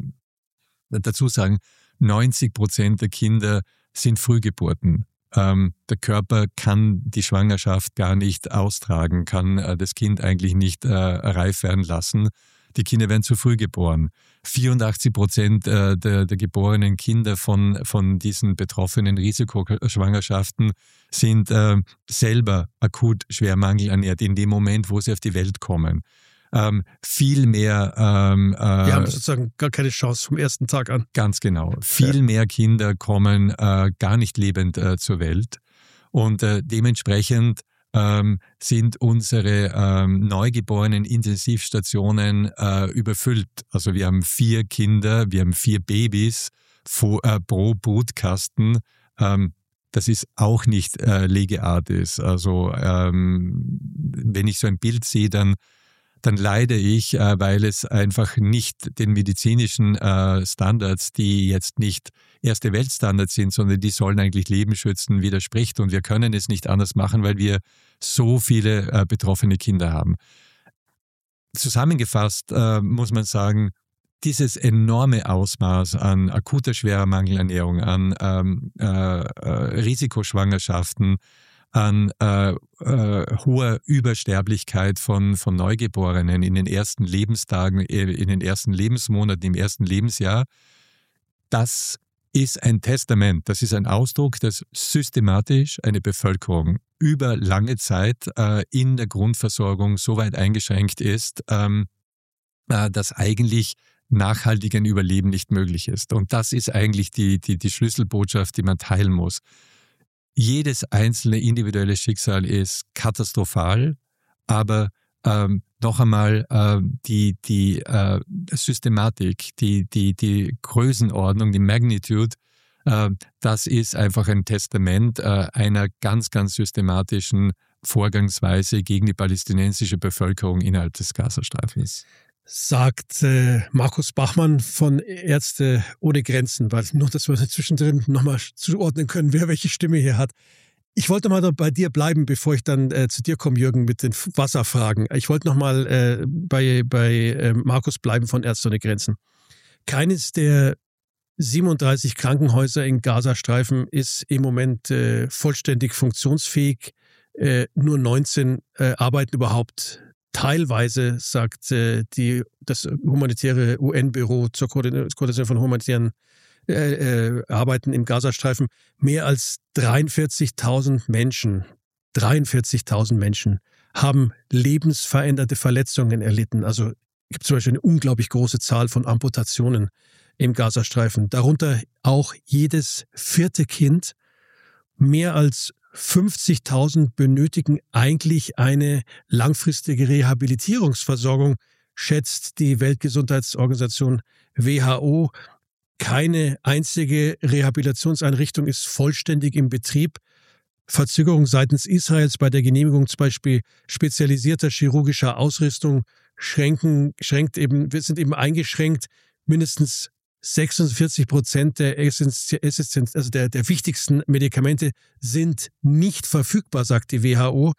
dazu sagen, neunzig Prozent der Kinder sind Frühgeburten. Ähm, der Körper kann die Schwangerschaft gar nicht austragen, kann äh, das Kind eigentlich nicht äh, reif werden lassen. Die Kinder werden zu früh geboren. vierundachtzig Prozent äh, der, der geborenen Kinder von, von diesen betroffenen Risikoschwangerschaften sind äh, selber akut schwer mangelernährt in dem Moment, wo sie auf die Welt kommen. Ähm, viel mehr... Ähm, äh, Die haben sozusagen gar keine Chance vom ersten Tag an. Ganz genau. Viel ja. mehr Kinder kommen äh, gar nicht lebend äh, zur Welt. Und äh, dementsprechend ähm, sind unsere ähm, neugeborenen Intensivstationen äh, überfüllt. Also wir haben vier Kinder, wir haben vier Babys vor, äh, pro Brutkasten. Ähm, das ist auch nicht äh, Lege artis. Also ähm, wenn ich so ein Bild sehe, dann dann leide ich, äh, weil es einfach nicht den medizinischen äh, Standards, die jetzt nicht erste Weltstandards sind, sondern die sollen eigentlich Leben schützen, widerspricht. Und wir können es nicht anders machen, weil wir so viele äh, betroffene Kinder haben. Zusammengefasst äh, muss man sagen, dieses enorme Ausmaß an akuter schwerer Mangelernährung, an ähm, äh, äh, Risikoschwangerschaften, an äh, äh, hoher Übersterblichkeit von, von Neugeborenen in den ersten Lebenstagen, in den ersten Lebensmonaten, im ersten Lebensjahr, das ist ein Testament, das ist ein Ausdruck, dass systematisch eine Bevölkerung über lange Zeit äh, in der Grundversorgung so weit eingeschränkt ist, ähm, äh, dass eigentlich nachhaltig ein Überleben nicht möglich ist. Und das ist eigentlich die, die, die Schlüsselbotschaft, die man teilen muss. Jedes einzelne individuelle Schicksal ist katastrophal, aber ähm, noch einmal äh, die, die äh, Systematik, die, die, die Größenordnung, die Magnitude, äh, das ist einfach ein Testament äh, einer ganz, ganz systematischen Vorgangsweise gegen die palästinensische Bevölkerung innerhalb des Gazastreifens. Sagt äh, Markus Bachmann von Ärzte ohne Grenzen, weil nur, dass wir zwischendrin nochmal zuordnen können, wer welche Stimme hier hat. Ich wollte mal bei dir bleiben, bevor ich dann äh, zu dir komme, Jürgen, mit den Wasserfragen. Ich wollte nochmal äh, bei, bei äh, Markus bleiben von Ärzte ohne Grenzen. Keines der siebenunddreißig Krankenhäuser im Gazastreifen ist im Moment äh, vollständig funktionsfähig. Äh, nur neunzehn äh, arbeiten überhaupt teilweise, sagt äh, die, das humanitäre U N-Büro zur Koordination von humanitären äh, äh, Arbeiten im Gazastreifen. Mehr als dreiundvierzigtausend Menschen, dreiundvierzigtausend Menschen haben lebensveränderte Verletzungen erlitten. Also es gibt zum Beispiel eine unglaublich große Zahl von Amputationen im Gazastreifen. Darunter auch jedes vierte Kind. Mehr als fünfzigtausend benötigen eigentlich eine langfristige Rehabilitierungsversorgung, schätzt die Weltgesundheitsorganisation W H O. Keine einzige Rehabilitationseinrichtung ist vollständig im Betrieb. Verzögerung seitens Israels bei der Genehmigung zum Beispiel spezialisierter chirurgischer Ausrüstung schränken, schränkt eben, wir sind eben eingeschränkt. Mindestens sechsundvierzig Prozent der, Essenz, also der, der wichtigsten Medikamente sind nicht verfügbar, sagt die W H O.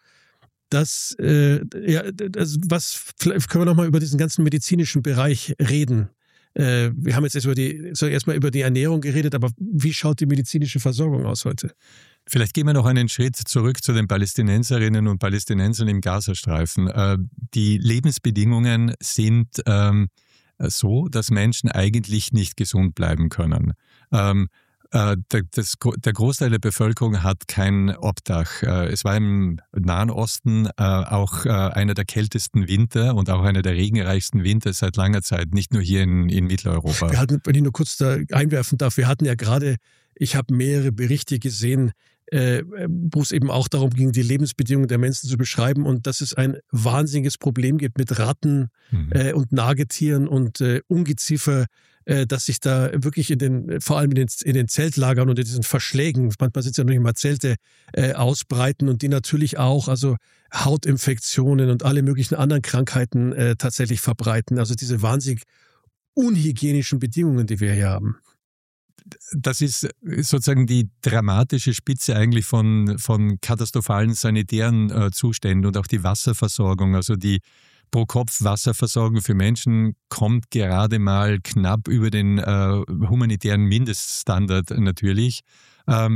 Das, äh, ja, das, was, vielleicht können wir noch mal über diesen ganzen medizinischen Bereich reden. Äh, wir haben jetzt erst über die, so erstmal über die Ernährung geredet, aber wie schaut die medizinische Versorgung aus heute? Vielleicht gehen wir noch einen Schritt zurück zu den Palästinenserinnen und Palästinensern im Gazastreifen. Äh, die Lebensbedingungen sind ähm, so, dass Menschen eigentlich nicht gesund bleiben können. Ähm, äh, der, das, der Großteil der Bevölkerung hat kein Obdach. Äh, es war im Nahen Osten äh, auch äh, einer der kältesten Winter und auch einer der regenreichsten Winter seit langer Zeit, nicht nur hier in, in Mitteleuropa. Wir hatten, wenn ich nur kurz da einwerfen darf, wir hatten ja gerade, ich habe mehrere Berichte gesehen, äh, wo es eben auch darum ging, die Lebensbedingungen der Menschen zu beschreiben und dass es ein wahnsinniges Problem gibt mit Ratten mhm. äh, und Nagetieren und äh, Ungeziefer, äh, dass sich da wirklich in den, vor allem in den, in den Zeltlagern und in diesen Verschlägen, manchmal sind es ja noch nicht mal Zelte, äh, ausbreiten und die natürlich auch, also Hautinfektionen und alle möglichen anderen Krankheiten äh, tatsächlich verbreiten. Also diese wahnsinnig unhygienischen Bedingungen, die wir hier haben. Das ist sozusagen die dramatische Spitze eigentlich von, von katastrophalen sanitären äh, Zuständen und auch die Wasserversorgung. Also die Pro-Kopf-Wasserversorgung für Menschen kommt gerade mal knapp über den äh, humanitären Mindeststandard natürlich. Ähm,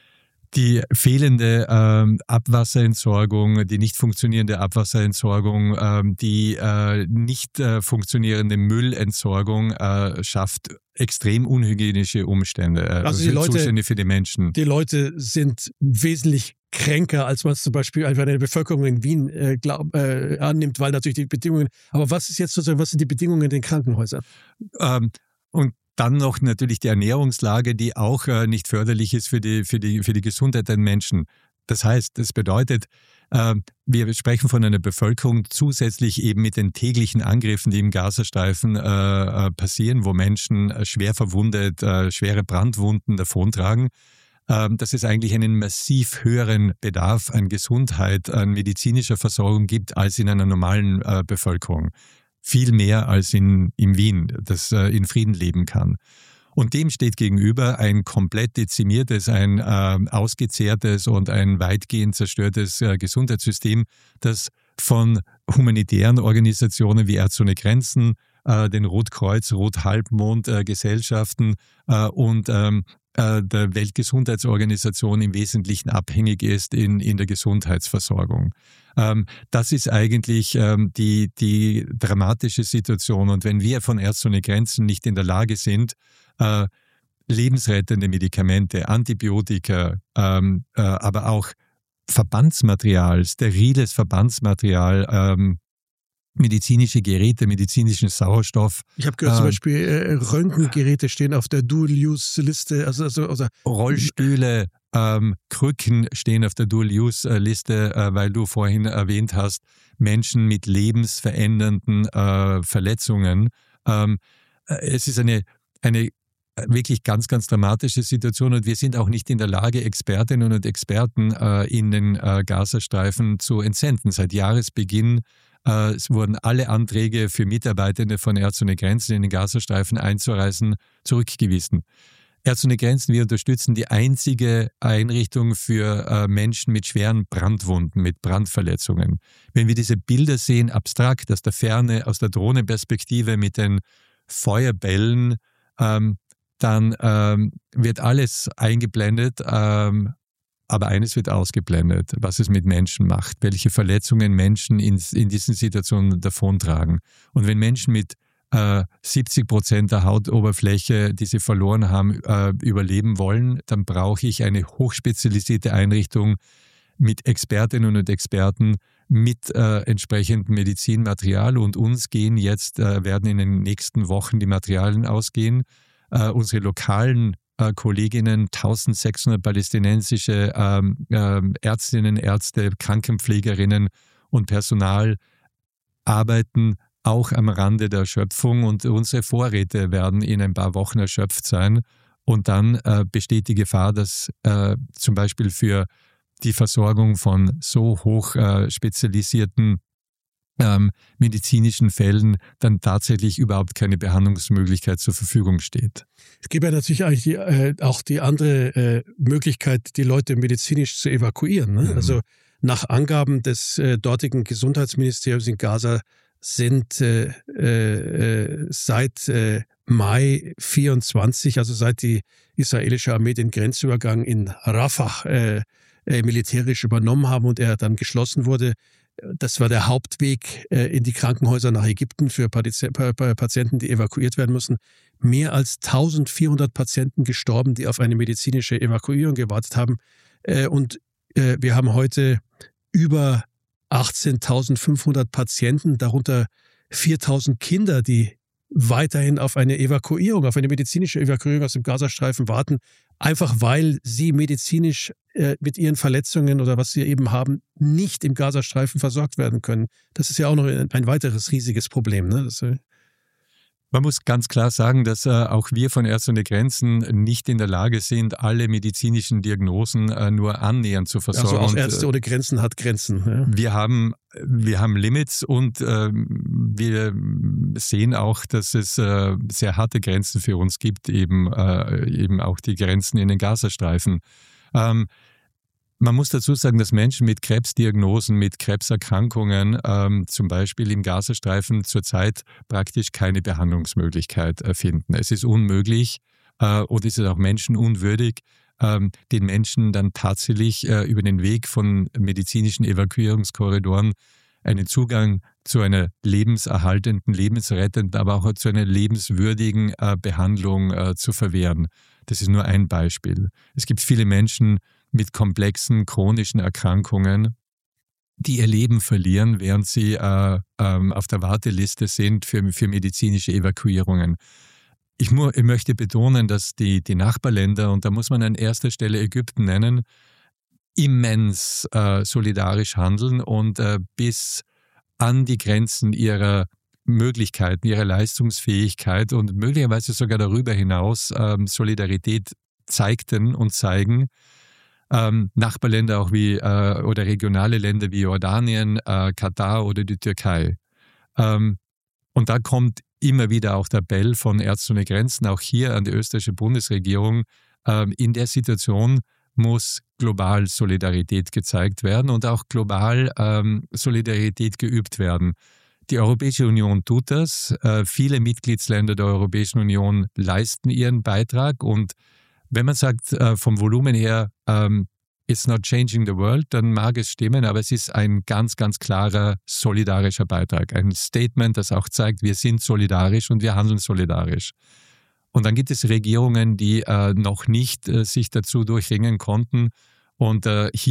Die fehlende ähm, Abwasserentsorgung, die nicht funktionierende Abwasserentsorgung, ähm, die äh, nicht äh, funktionierende Müllentsorgung äh, schafft extrem unhygienische Umstände, äh, also die Leute, Zustände für die Menschen. Die Leute sind wesentlich kränker, als man es zum Beispiel einfach in der Bevölkerung in Wien äh, glaub, äh, annimmt, weil natürlich die Bedingungen, aber was ist jetzt sozusagen, was sind die Bedingungen in den Krankenhäusern? Ähm, und Dann noch natürlich die Ernährungslage, die auch äh, nicht förderlich ist für die, für, die, für die Gesundheit der Menschen. Das heißt, das bedeutet, äh, wir sprechen von einer Bevölkerung zusätzlich eben mit den täglichen Angriffen, die im Gazastreifen äh, äh, passieren, wo Menschen äh, schwer verwundet, äh, schwere Brandwunden davontragen, äh, dass es eigentlich einen massiv höheren Bedarf an Gesundheit, an medizinischer Versorgung gibt, als in einer normalen äh, Bevölkerung. Viel mehr als in, in Wien, das äh, in Frieden leben kann. Und dem steht gegenüber ein komplett dezimiertes, ein äh, ausgezehrtes und ein weitgehend zerstörtes äh, Gesundheitssystem, das von humanitären Organisationen wie Ärzte ohne Grenzen, äh, den Rotkreuz, Rothalbmond äh, Gesellschaften äh, und ähm, äh, der Weltgesundheitsorganisation im Wesentlichen abhängig ist in, in der Gesundheitsversorgung. Ähm, das ist eigentlich ähm, die, die dramatische Situation. Und wenn wir von Ärzte ohne Grenzen nicht in der Lage sind, äh, lebensrettende Medikamente, Antibiotika, ähm, äh, aber auch Verbandsmaterial, steriles Verbandsmaterial, ähm, medizinische Geräte, medizinischen Sauerstoff. Ich habe gehört, ähm, zum Beispiel äh, Röntgengeräte stehen auf der Dual-Use-Liste. Also, also, also Rollstühle, ähm, Krücken stehen auf der Dual-Use-Liste, äh, weil du vorhin erwähnt hast, Menschen mit lebensverändernden äh, Verletzungen. Ähm, es ist eine, eine wirklich ganz, ganz dramatische Situation und wir sind auch nicht in der Lage, Expertinnen und Experten äh, in den äh, Gazastreifen zu entsenden. Seit Jahresbeginn äh, es wurden alle Anträge für Mitarbeitende von Ärzte ohne Grenzen in den Gazastreifen einzureisen zurückgewiesen. Ärzte ohne Grenzen, wir unterstützen die einzige Einrichtung für äh, Menschen mit schweren Brandwunden, mit Brandverletzungen. Wenn wir diese Bilder sehen, abstrakt aus der Ferne, aus der Drohnenperspektive mit den Feuerbällen, ähm, dann ähm, wird alles eingeblendet, ähm, aber eines wird ausgeblendet, was es mit Menschen macht, welche Verletzungen Menschen in, in diesen Situationen davontragen. Und wenn Menschen mit äh, siebzig Prozent der Hautoberfläche, die sie verloren haben, äh, überleben wollen, dann brauche ich eine hochspezialisierte Einrichtung mit Expertinnen und Experten, mit äh, entsprechendem Medizinmaterial. Und uns gehen jetzt, äh, werden in den nächsten Wochen die Materialien ausgehen. Uh, unsere lokalen uh, Kolleginnen, eintausendsechshundert palästinensische ähm, ähm, Ärztinnen, Ärzte, Krankenpflegerinnen und Personal arbeiten auch am Rande der Erschöpfung und unsere Vorräte werden in ein paar Wochen erschöpft sein. Und dann äh, besteht die Gefahr, dass äh, zum Beispiel für die Versorgung von so hoch äh, spezialisierten Ähm, medizinischen Fällen dann tatsächlich überhaupt keine Behandlungsmöglichkeit zur Verfügung steht. Es gibt ja natürlich eigentlich die, äh, auch die andere äh, Möglichkeit, die Leute medizinisch zu evakuieren. Ne? Mhm. Also nach Angaben des äh, dortigen Gesundheitsministeriums in Gaza sind äh, äh, seit äh, Mai vierundzwanzig, also seit die israelische Armee den Grenzübergang in Rafah äh, äh, militärisch übernommen haben und er dann geschlossen wurde, das war der Hauptweg äh, in die Krankenhäuser nach Ägypten für Patienten, die evakuiert werden müssen. Mehr als eintausendvierhundert Patienten gestorben, die auf eine medizinische Evakuierung gewartet haben. Äh, und äh, wir haben heute über achtzehntausendfünfhundert Patienten, darunter viertausend Kinder, die weiterhin auf eine Evakuierung, auf eine medizinische Evakuierung aus dem Gazastreifen warten, einfach weil sie medizinisch äh, mit ihren Verletzungen oder was sie eben haben, nicht im Gazastreifen versorgt werden können. Das ist ja auch noch ein, ein weiteres riesiges Problem. Ne? Das, äh Man muss ganz klar sagen, dass äh, auch wir von Ärzte ohne Grenzen nicht in der Lage sind, alle medizinischen Diagnosen äh, nur annähernd zu versorgen. Also auch Ärzte ohne Grenzen hat Grenzen. Ja. Wir haben, wir haben Limits und äh, wir sehen auch, dass es äh, sehr harte Grenzen für uns gibt, eben, äh, eben auch die Grenzen in den Gazastreifen. Ähm, Man muss dazu sagen, dass Menschen mit Krebsdiagnosen, mit Krebserkrankungen ähm, zum Beispiel im Gazastreifen zurzeit praktisch keine Behandlungsmöglichkeit äh, finden. Es ist unmöglich äh, und es ist auch menschenunwürdig, ähm, den Menschen dann tatsächlich äh, über den Weg von medizinischen Evakuierungskorridoren einen Zugang zu einer lebenserhaltenden, lebensrettenden, aber auch zu einer lebenswürdigen äh, Behandlung äh, zu verwehren. Das ist nur ein Beispiel. Es gibt viele Menschen mit komplexen chronischen Erkrankungen, die ihr Leben verlieren, während sie äh, ähm, auf der Warteliste sind für, für medizinische Evakuierungen. Ich, mu- ich möchte betonen, dass die, die Nachbarländer, und da muss man an erster Stelle Ägypten nennen, immens äh, solidarisch handeln und äh, bis an die Grenzen ihrer Möglichkeiten, ihrer Leistungsfähigkeit und möglicherweise sogar darüber hinaus äh, Solidarität zeigten und zeigen. Ähm, Nachbarländer auch wie äh, oder regionale Länder wie Jordanien, äh, Katar oder die Türkei. Ähm, und da kommt immer wieder auch der Appell von Ärzte ohne Grenzen, auch hier an die österreichische Bundesregierung. Ähm, in der Situation muss global Solidarität gezeigt werden und auch global ähm, Solidarität geübt werden. Die Europäische Union tut das. Äh, viele Mitgliedsländer der Europäischen Union leisten ihren Beitrag und wenn man sagt, äh, vom Volumen her, ähm, it's not changing the world, dann mag es stimmen, aber es ist ein ganz, ganz klarer solidarischer Beitrag. Ein Statement, das auch zeigt, wir sind solidarisch und wir handeln solidarisch. Und dann gibt es Regierungen, die äh, noch nicht äh, sich dazu durchringen konnten. Und äh, hier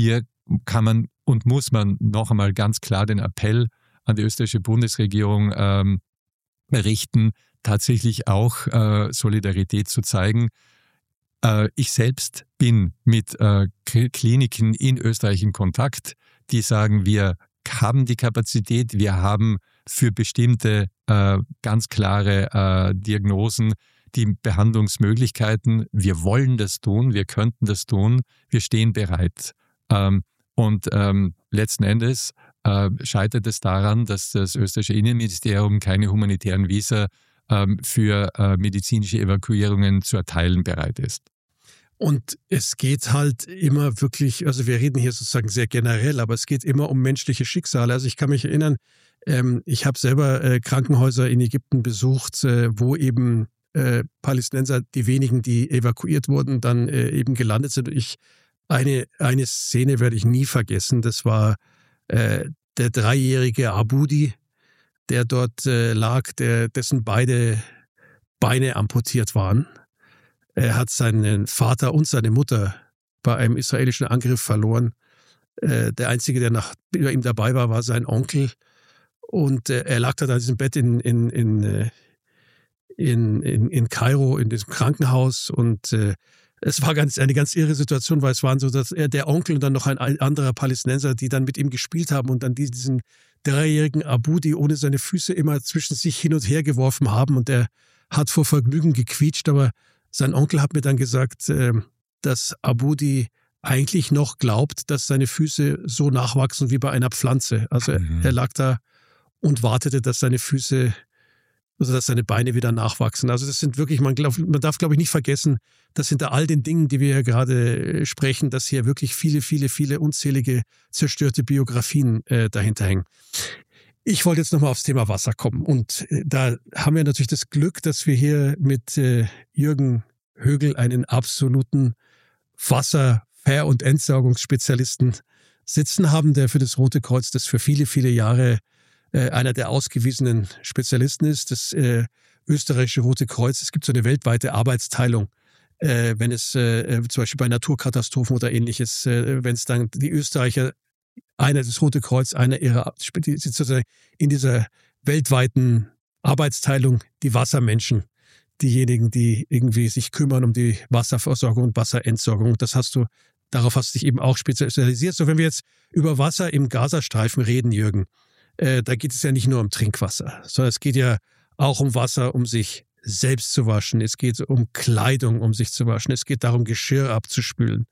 kann man und muss man noch einmal ganz klar den Appell an die österreichische Bundesregierung ähm, richten, tatsächlich auch äh, Solidarität zu zeigen. Äh, ich selbst bin mit äh, Kliniken in Österreich in Kontakt, die sagen, wir haben die Kapazität, wir haben für bestimmte äh, ganz klare äh, Diagnosen die Behandlungsmöglichkeiten. Wir wollen das tun, wir könnten das tun, wir stehen bereit. Ähm, und ähm, letzten Endes äh, scheitert es daran, dass das österreichische Innenministerium keine humanitären Visa ähm, für äh, medizinische Evakuierungen zu erteilen bereit ist. Und es geht halt immer wirklich, also wir reden hier sozusagen sehr generell, aber es geht immer um menschliche Schicksale. Also ich kann mich erinnern, ähm, ich habe selber äh, Krankenhäuser in Ägypten besucht, äh, wo eben äh, Palästinenser, die wenigen, die evakuiert wurden, dann äh, eben gelandet sind. Ich, eine, eine Szene werde ich nie vergessen, das war äh, der dreijährige Aboudi, der dort äh, lag, der, dessen beide Beine amputiert waren. Er hat seinen Vater und seine Mutter bei einem israelischen Angriff verloren. Äh, der Einzige, der nach, bei ihm dabei war, war sein Onkel. Und äh, er lag da in diesem Bett in, in, in, in, in, in Kairo, in diesem Krankenhaus. Und äh, es war ganz, eine ganz irre Situation, weil es waren so, dass er, der Onkel und dann noch ein anderer Palästinenser, die dann mit ihm gespielt haben und dann diesen dreijährigen Aboudi ohne seine Füße immer zwischen sich hin und her geworfen haben. Und er hat vor Vergnügen gequietscht, aber sein Onkel hat mir dann gesagt, dass Aboudi eigentlich noch glaubt, dass seine Füße so nachwachsen wie bei einer Pflanze. Also mhm. er lag da und wartete, dass seine Füße, also dass seine Beine wieder nachwachsen. Also das sind wirklich, man, glaub, man darf glaube ich nicht vergessen, dass hinter all den Dingen, die wir ja gerade sprechen, dass hier wirklich viele, viele, viele unzählige zerstörte Biografien äh, dahinter hängen. Ich wollte jetzt nochmal aufs Thema Wasser kommen und da haben wir natürlich das Glück, dass wir hier mit äh, Jürgen Högel einen absoluten Wasser-, und Entsorgungsspezialisten sitzen haben, der für das Rote Kreuz, das für viele, viele Jahre äh, einer der ausgewiesenen Spezialisten ist, das äh, österreichische Rote Kreuz. Es gibt so eine weltweite Arbeitsteilung, äh, wenn es äh, zum Beispiel bei Naturkatastrophen oder ähnliches, äh, wenn es dann die Österreicher, einer das Rote Kreuz, einer ihrer, sozusagen in dieser weltweiten Arbeitsteilung die Wassermenschen, diejenigen, die irgendwie sich kümmern um die Wasserversorgung und Wasserentsorgung. Das hast du, darauf hast du dich eben auch spezialisiert. So, wenn wir jetzt über Wasser im Gazastreifen reden, Jürgen, äh, da geht es ja nicht nur um Trinkwasser, sondern es geht ja auch um Wasser, um sich selbst zu waschen. Es geht um Kleidung, um sich zu waschen. Es geht darum, Geschirr abzuspülen.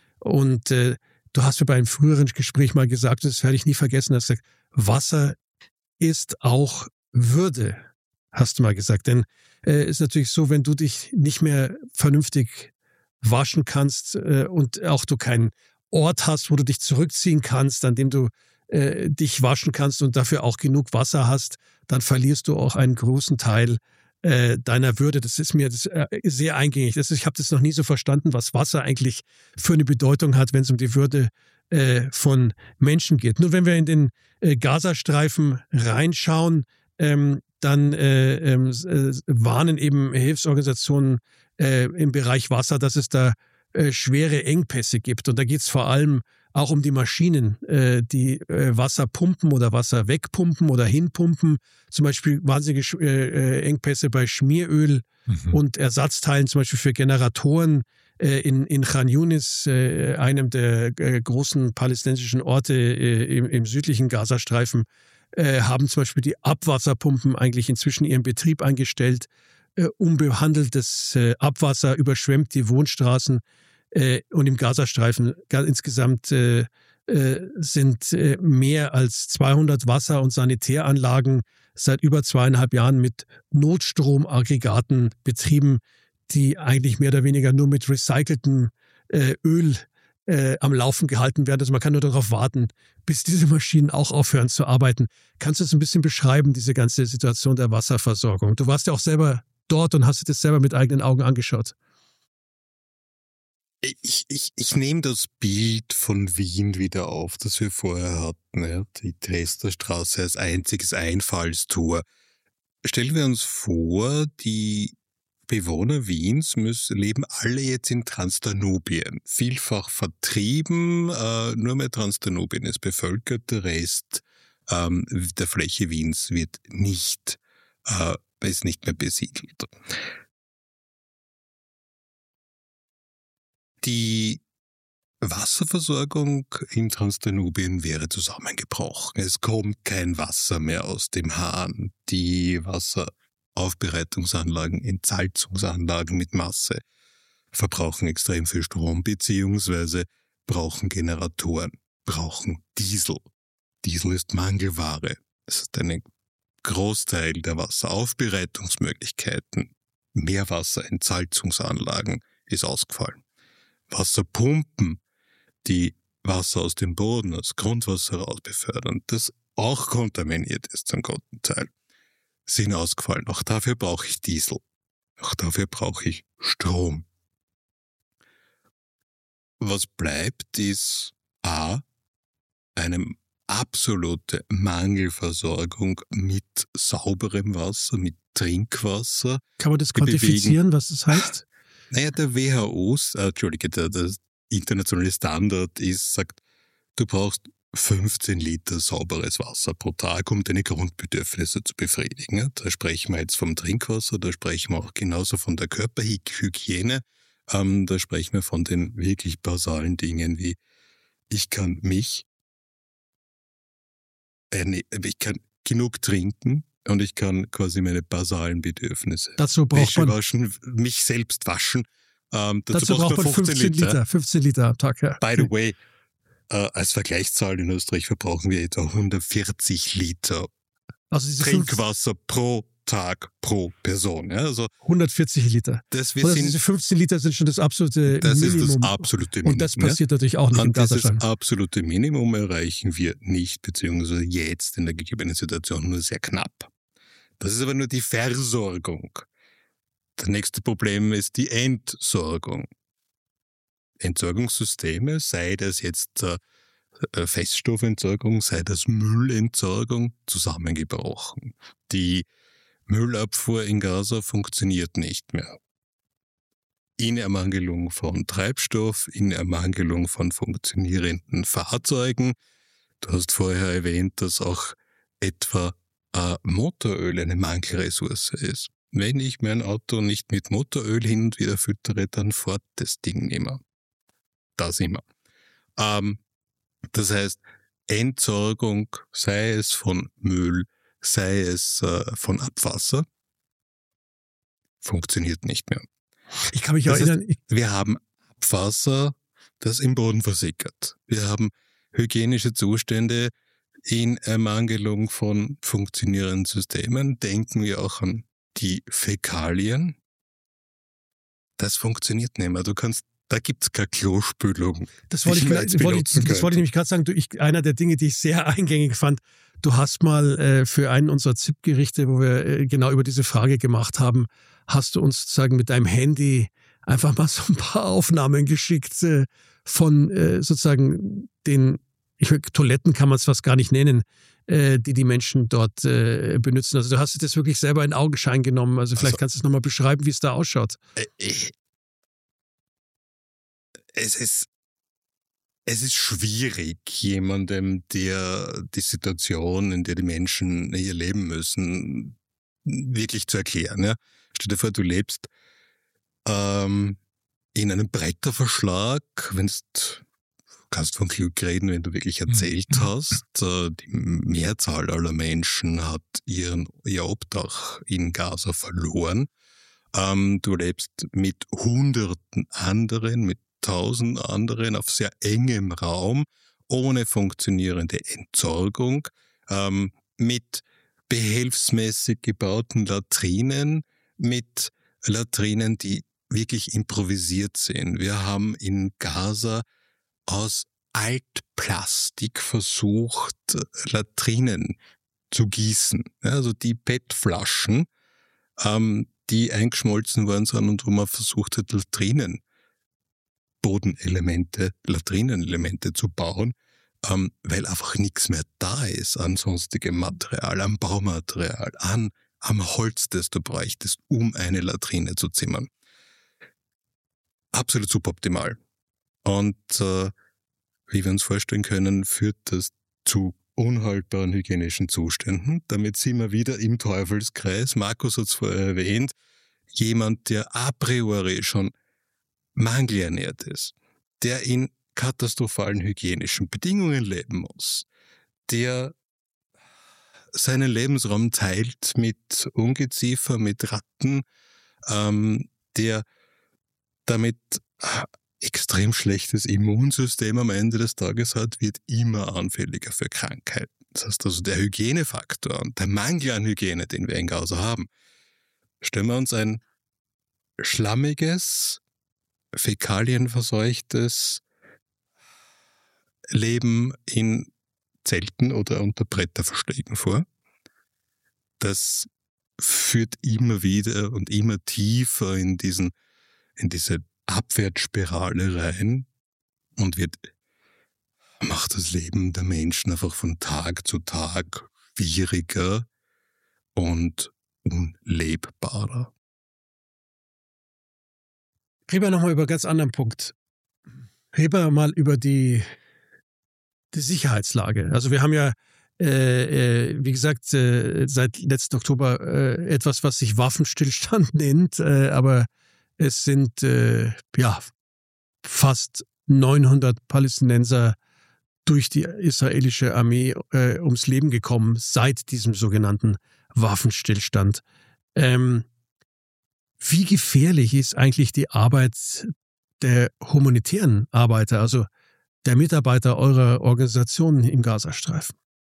Und äh, du hast mir bei einem früheren Gespräch mal gesagt, das werde ich nie vergessen, du hast gesagt, Wasser ist auch Würde, hast du mal gesagt. Denn äh, ist natürlich so, wenn du dich nicht mehr vernünftig waschen kannst äh, und auch du keinen Ort hast, wo du dich zurückziehen kannst, an dem du äh, dich waschen kannst und dafür auch genug Wasser hast, dann verlierst du auch einen großen Teil äh, deiner Würde. Das ist mir das, äh, sehr eingängig. Das ist, ich habe das noch nie so verstanden, was Wasser eigentlich für eine Bedeutung hat, wenn es um die Würde äh, von Menschen geht. Nur wenn wir in den äh, Gazastreifen reinschauen, ähm, dann äh, äh, warnen eben Hilfsorganisationen äh, im Bereich Wasser, dass es da äh, schwere Engpässe gibt. Und da geht es vor allem auch um die Maschinen, äh, die äh, Wasser pumpen oder Wasser wegpumpen oder hinpumpen. Zum Beispiel wahnsinnige äh, Engpässe bei Schmieröl mhm. und Ersatzteilen, zum Beispiel für Generatoren äh, in, in Khan Yunis, äh, einem der äh, großen palästinensischen Orte äh, im, im südlichen Gazastreifen, Äh, haben zum Beispiel die Abwasserpumpen eigentlich inzwischen ihren Betrieb eingestellt. Äh, unbehandeltes äh, Abwasser überschwemmt die Wohnstraßen äh, und im Gazastreifen insgesamt äh, äh, sind äh, mehr als zweihundert Wasser- und Sanitäranlagen seit über zweieinhalb Jahren mit Notstromaggregaten betrieben, die eigentlich mehr oder weniger nur mit recyceltem äh, Öl Äh, am Laufen gehalten werden. Also man kann nur darauf warten, bis diese Maschinen auch aufhören zu arbeiten. Kannst du das ein bisschen beschreiben, diese ganze Situation der Wasserversorgung? Du warst ja auch selber dort und hast dir das selber mit eigenen Augen angeschaut. Ich, ich, ich nehme das Bild von Wien wieder auf, das wir vorher hatten. Ja? Die Dresdner Straße als einziges Einfallstor. Stellen wir uns vor, die Bewohner Wiens müssen, leben alle jetzt in Transdanubien. Vielfach vertrieben, äh, nur mehr Transdanubien ist bevölkert, der Rest ähm, der Fläche Wiens wird nicht, äh, ist nicht mehr besiedelt. Die Wasserversorgung in Transdanubien wäre zusammengebrochen. Es kommt kein Wasser mehr aus dem Hahn. Die Wasseraufbereitungsanlagen, Entsalzungsanlagen mit Masse verbrauchen extrem viel Strom, beziehungsweise brauchen Generatoren, brauchen Diesel. Diesel ist Mangelware. Das ist ein Großteil der Wasseraufbereitungsmöglichkeiten. Meerwasserentsalzungsanlagen ist ausgefallen. Wasserpumpen, die Wasser aus dem Boden, aus Grundwasser heraus befördern, das auch kontaminiert ist zum großen Teil, sind ausgefallen. Auch dafür brauche ich Diesel. Auch dafür brauche ich Strom. Was bleibt, ist A, eine absolute Mangelversorgung mit sauberem Wasser, mit Trinkwasser. Kann man das quantifizieren, was das heißt? Naja, der W H O, äh, Entschuldige, der, der internationale Standard ist, sagt, du brauchst fünfzehn Liter sauberes Wasser pro Tag, um deine Grundbedürfnisse zu befriedigen. Da sprechen wir jetzt vom Trinkwasser, da sprechen wir auch genauso von der Körperhygiene, ähm, da sprechen wir von den wirklich basalen Dingen wie, ich kann mich, äh, ich kann genug trinken, und ich kann quasi meine basalen Bedürfnisse. Dazu braucht Wäsche man waschen, mich selbst waschen. Ähm, dazu, dazu braucht man fünfzehn Liter. Liter. fünfzehn Liter am Tag, ja. By the way, äh, als Vergleichszahl in Österreich verbrauchen wir etwa hundertvierzig Liter also diese Trinkwasser pro Tag pro Person. Ja, also hundertvierzig Liter. Das wir also sind, diese fünfzehn Liter sind schon das absolute das Minimum. Das ist das absolute Minimum. Und das passiert ja? natürlich auch nicht Und im Gazastreifen. Dieses absolute Minimum erreichen wir nicht, beziehungsweise jetzt in der gegebenen Situation nur sehr knapp. Das ist aber nur die Versorgung. Das nächste Problem ist die Entsorgung. Entsorgungssysteme, sei das jetzt äh, Feststoffentsorgung, sei das Müllentsorgung, zusammengebrochen. Die Müllabfuhr in Gaza funktioniert nicht mehr. In Ermangelung von Treibstoff, in Ermangelung von funktionierenden Fahrzeugen. Du hast vorher erwähnt, dass auch etwa äh, Motoröl eine Mangelressource ist. Wenn ich mein Auto nicht mit Motoröl hin und wieder füttere, dann fährt das Ding nicht mehr. Das immer. Ähm, das heißt, Entsorgung, sei es von Müll, sei es äh, von Abwasser, funktioniert nicht mehr. Ich kann mich das erinnern. Heißt, wir haben Abwasser, das im Boden versickert. Wir haben hygienische Zustände in Ermangelung von funktionierenden Systemen. Denken wir auch an die Fäkalien. Das funktioniert nicht mehr. Du kannst Da gibt's keine Klospülung. Das wollte ich, das wollte ich, das wollte ich nämlich gerade sagen. Du, ich, einer der Dinge, die ich sehr eingängig fand, du hast mal äh, für einen unserer Z I P-Gerichte, wo wir äh, genau über diese Frage gemacht haben, hast du uns sozusagen mit deinem Handy einfach mal so ein paar Aufnahmen geschickt äh, von äh, sozusagen den, ich, Toiletten kann man es fast gar nicht nennen, äh, die die Menschen dort äh, benutzen. Also du hast das wirklich selber in Augenschein genommen. Also vielleicht also, kannst du es nochmal beschreiben, wie es da ausschaut. Äh, ich Es ist, es ist schwierig, jemandem, der die Situation, in der die Menschen hier leben müssen, wirklich zu erklären. Ja? Stell dir vor, du lebst ähm, in einem Bretterverschlag, wenn du kannst von Glück reden, wenn du wirklich erzählt hast. Äh, die Mehrzahl aller Menschen hat ihren, ihr Obdach in Gaza verloren. Ähm, du lebst mit Hunderten anderen, mit tausend anderen auf sehr engem Raum, ohne funktionierende Entsorgung, ähm, mit behelfsmäßig gebauten Latrinen, mit Latrinen, die wirklich improvisiert sind. Wir haben in Gaza aus Altplastik versucht, Latrinen zu gießen. Also die P E T-Flaschen, ähm, die eingeschmolzen worden sind und wo man versucht hat, Latrinen Bodenelemente, Latrinenelemente zu bauen, ähm, weil einfach nichts mehr da ist an sonstigem Material, an Baumaterial, an am Holz, das du bräuchtest, um eine Latrine zu zimmern. Absolut suboptimal. Und äh, wie wir uns vorstellen können, führt das zu unhaltbaren hygienischen Zuständen. Damit sind wir wieder im Teufelskreis. Markus hat es vorher erwähnt. Jemand, der a priori schon mangelernährt ist, der in katastrophalen hygienischen Bedingungen leben muss, der seinen Lebensraum teilt mit Ungeziefer, mit Ratten, ähm, der damit extrem schlechtes Immunsystem am Ende des Tages hat, wird immer anfälliger für Krankheiten. Das heißt also, der Hygienefaktor und der Mangel an Hygiene, den wir in Gaza haben, stellen wir uns ein schlammiges, fäkalienverseuchtes Leben in Zelten oder unter Bretterverschlägen vor. Das führt immer wieder und immer tiefer in diesen, in diese Abwärtsspirale rein und wird, macht das Leben der Menschen einfach von Tag zu Tag schwieriger und unlebbarer. Reden wir nochmal über einen ganz anderen Punkt. Reden wir mal über die, die Sicherheitslage. Also wir haben ja, äh, äh, wie gesagt, äh, seit letzten Oktober äh, etwas, was sich Waffenstillstand nennt, äh, aber es sind äh, ja fast neunhundert Palästinenser durch die israelische Armee äh, ums Leben gekommen seit diesem sogenannten Waffenstillstand. Ähm, wie gefährlich ist eigentlich die Arbeit der humanitären Arbeiter, also der Mitarbeiter eurer Organisation im Gazastreifen?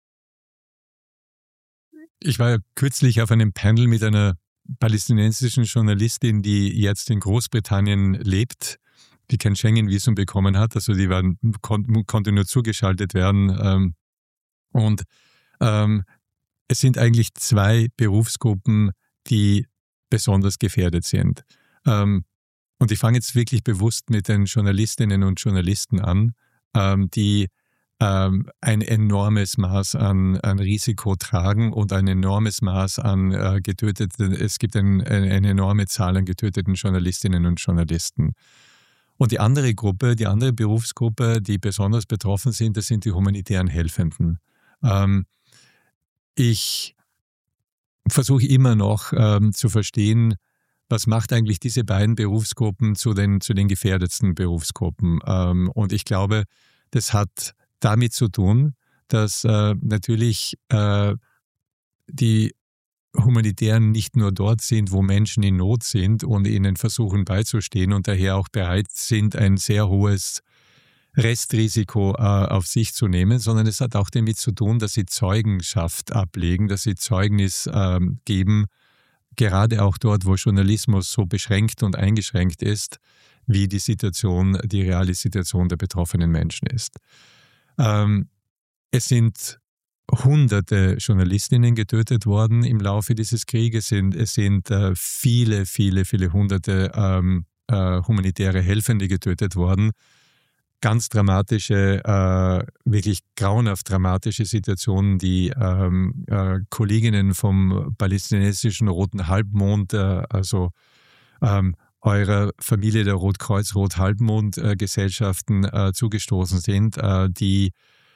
Ich war kürzlich auf einem Panel mit einer palästinensischen Journalistin, die jetzt in Großbritannien lebt, die kein Schengen-Visum bekommen hat, also die waren, kon- konnte nur zugeschaltet werden. Ähm, und ähm, es sind eigentlich zwei Berufsgruppen, die besonders gefährdet sind. Ähm, und ich fange jetzt wirklich bewusst mit den Journalistinnen und Journalisten an, ähm, die ähm, ein enormes Maß an, an Risiko tragen und ein enormes Maß an äh, getöteten, es gibt ein, eine, eine enorme Zahl an getöteten Journalistinnen und Journalisten. Und die andere Gruppe, die andere Berufsgruppe, die besonders betroffen sind, das sind die humanitären Helfenden. Ähm, ich versuche immer noch ähm, zu verstehen, was macht eigentlich diese beiden Berufsgruppen zu den, zu den gefährdetsten Berufsgruppen. Ähm, und ich glaube, das hat damit zu tun, dass äh, natürlich äh, die Humanitären nicht nur dort sind, wo Menschen in Not sind und ihnen versuchen beizustehen und daher auch bereit sind, ein sehr hohes Restrisiko äh, auf sich zu nehmen, sondern es hat auch damit zu tun, dass sie Zeugenschaft ablegen, dass sie Zeugnis äh, geben, gerade auch dort, wo Journalismus so beschränkt und eingeschränkt ist, wie die Situation, die reale Situation der betroffenen Menschen ist. Ähm, es sind hunderte Journalistinnen getötet worden im Laufe dieses Krieges. Es sind, es sind äh, viele, viele, viele hunderte ähm, äh, humanitäre Helfende getötet worden. Ganz dramatische, äh, wirklich grauenhaft dramatische Situationen. Die ähm, äh, Kolleginnen vom palästinensischen Roten Halbmond, äh, also ähm, eurer Familie der Rotkreuz-Rot-Halbmond-Gesellschaften äh, zugestoßen sind, äh, die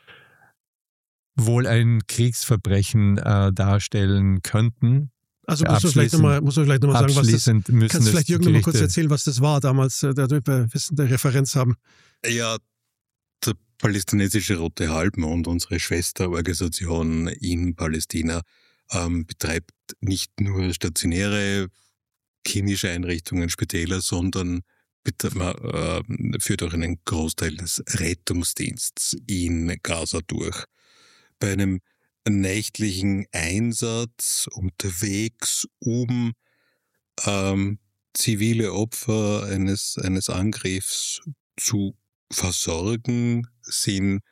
wohl ein Kriegsverbrechen äh, darstellen könnten. Also musst du vielleicht nochmal noch sagen, was das, kannst du vielleicht Jürgen noch mal kurz erzählen, was das war damals, damit wir wissen, der Referenz haben. Ja, der palästinensische Rote Halbmond, unsere Schwesterorganisation in Palästina, ähm, betreibt nicht nur stationäre chemische Einrichtungen, Spitäler, sondern äh, führt auch einen Großteil des Rettungsdienstes in Gaza durch. Bei einem nächtlichen Einsatz unterwegs, um ähm, zivile Opfer eines, eines Angriffs zu versorgen, sind,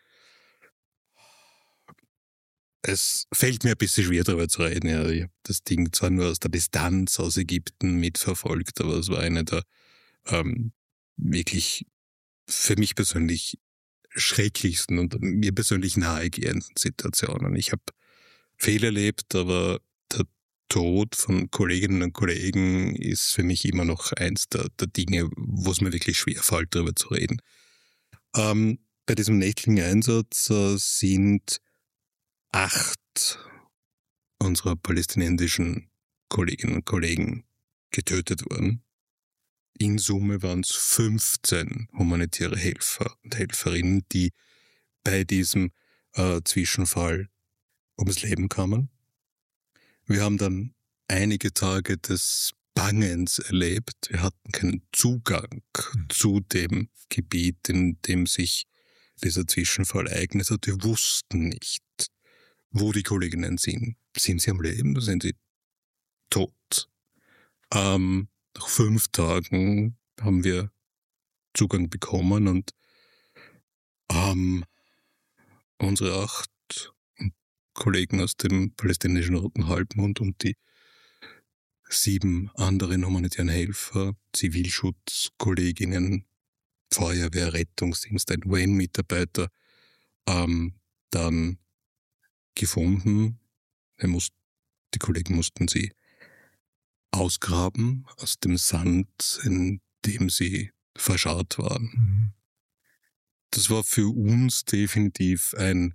es fällt mir ein bisschen schwer darüber zu reden. Ja, ich habe das Ding zwar nur aus der Distanz aus Ägypten mitverfolgt, aber es war eine der ähm, wirklich für mich persönlich schrecklichsten und mir persönlich nahegehenden Situationen. Ich habe viel erlebt, aber der Tod von Kolleginnen und Kollegen ist für mich immer noch eins der, der Dinge, wo es mir wirklich schwerfällt, darüber zu reden. Ähm, bei diesem nächtlichen Einsatz äh, sind acht unserer palästinensischen Kolleginnen und Kollegen getötet worden. In Summe waren es fünfzehn humanitäre Helfer und Helferinnen, die bei diesem äh, Zwischenfall ums Leben kamen. Wir haben dann einige Tage des Bangens erlebt. Wir hatten keinen Zugang mhm. zu dem Gebiet, in dem sich dieser Zwischenfall ereignet hat. Wir wussten nicht, wo die Kolleginnen sind. Sind sie am Leben oder sind sie tot? Ähm, nach fünf Tagen haben wir Zugang bekommen und ähm, unsere acht Kollegen aus dem palästinensischen Roten Halbmond und die sieben anderen humanitären Helfer, Zivilschutzkolleginnen, Feuerwehr, Rettungsdienst, ein U N-Mitarbeiter, ähm, dann gefunden. Wir mussten, die Kollegen mussten sie ausgraben aus dem Sand, in dem sie verscharrt waren. Mhm. Das war für uns definitiv ein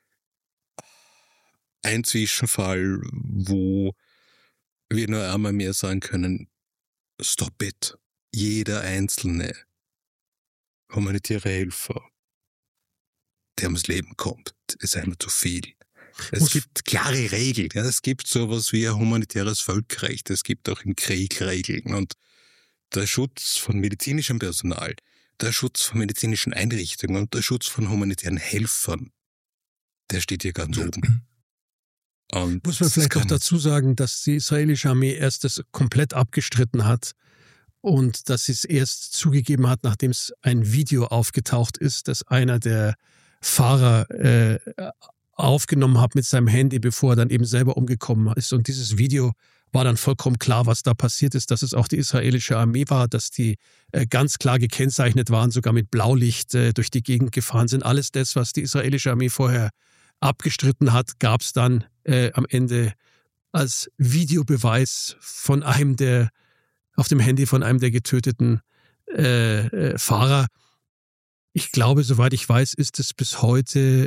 Ein Zwischenfall, wo wir nur einmal mehr sagen können, stop it. Jeder einzelne humanitäre Helfer, der ums Leben kommt, ist einmal zu viel. Es gibt klare Regeln. Ja. Es gibt sowas wie ein humanitäres Völkerrecht. Es gibt auch im Krieg Regeln. Und der Schutz von medizinischem Personal, der Schutz von medizinischen Einrichtungen und der Schutz von humanitären Helfern, der steht hier ganz oben. Und muss man vielleicht auch dazu sagen, dass die israelische Armee erst das komplett abgestritten hat und dass sie es erst zugegeben hat, nachdem es ein Video aufgetaucht ist, dass einer der Fahrer äh, aufgenommen hat mit seinem Handy, bevor er dann eben selber umgekommen ist. Und dieses Video war dann vollkommen klar, was da passiert ist, dass es auch die israelische Armee war, dass die äh, ganz klar gekennzeichnet waren, sogar mit Blaulicht äh, durch die Gegend gefahren sind. Alles das, was die israelische Armee vorher abgestritten hat, gab es dann äh, am Ende als Videobeweis von einem der, auf dem Handy von einem der getöteten äh, äh, Fahrer. Ich glaube, soweit ich weiß, ist es bis heute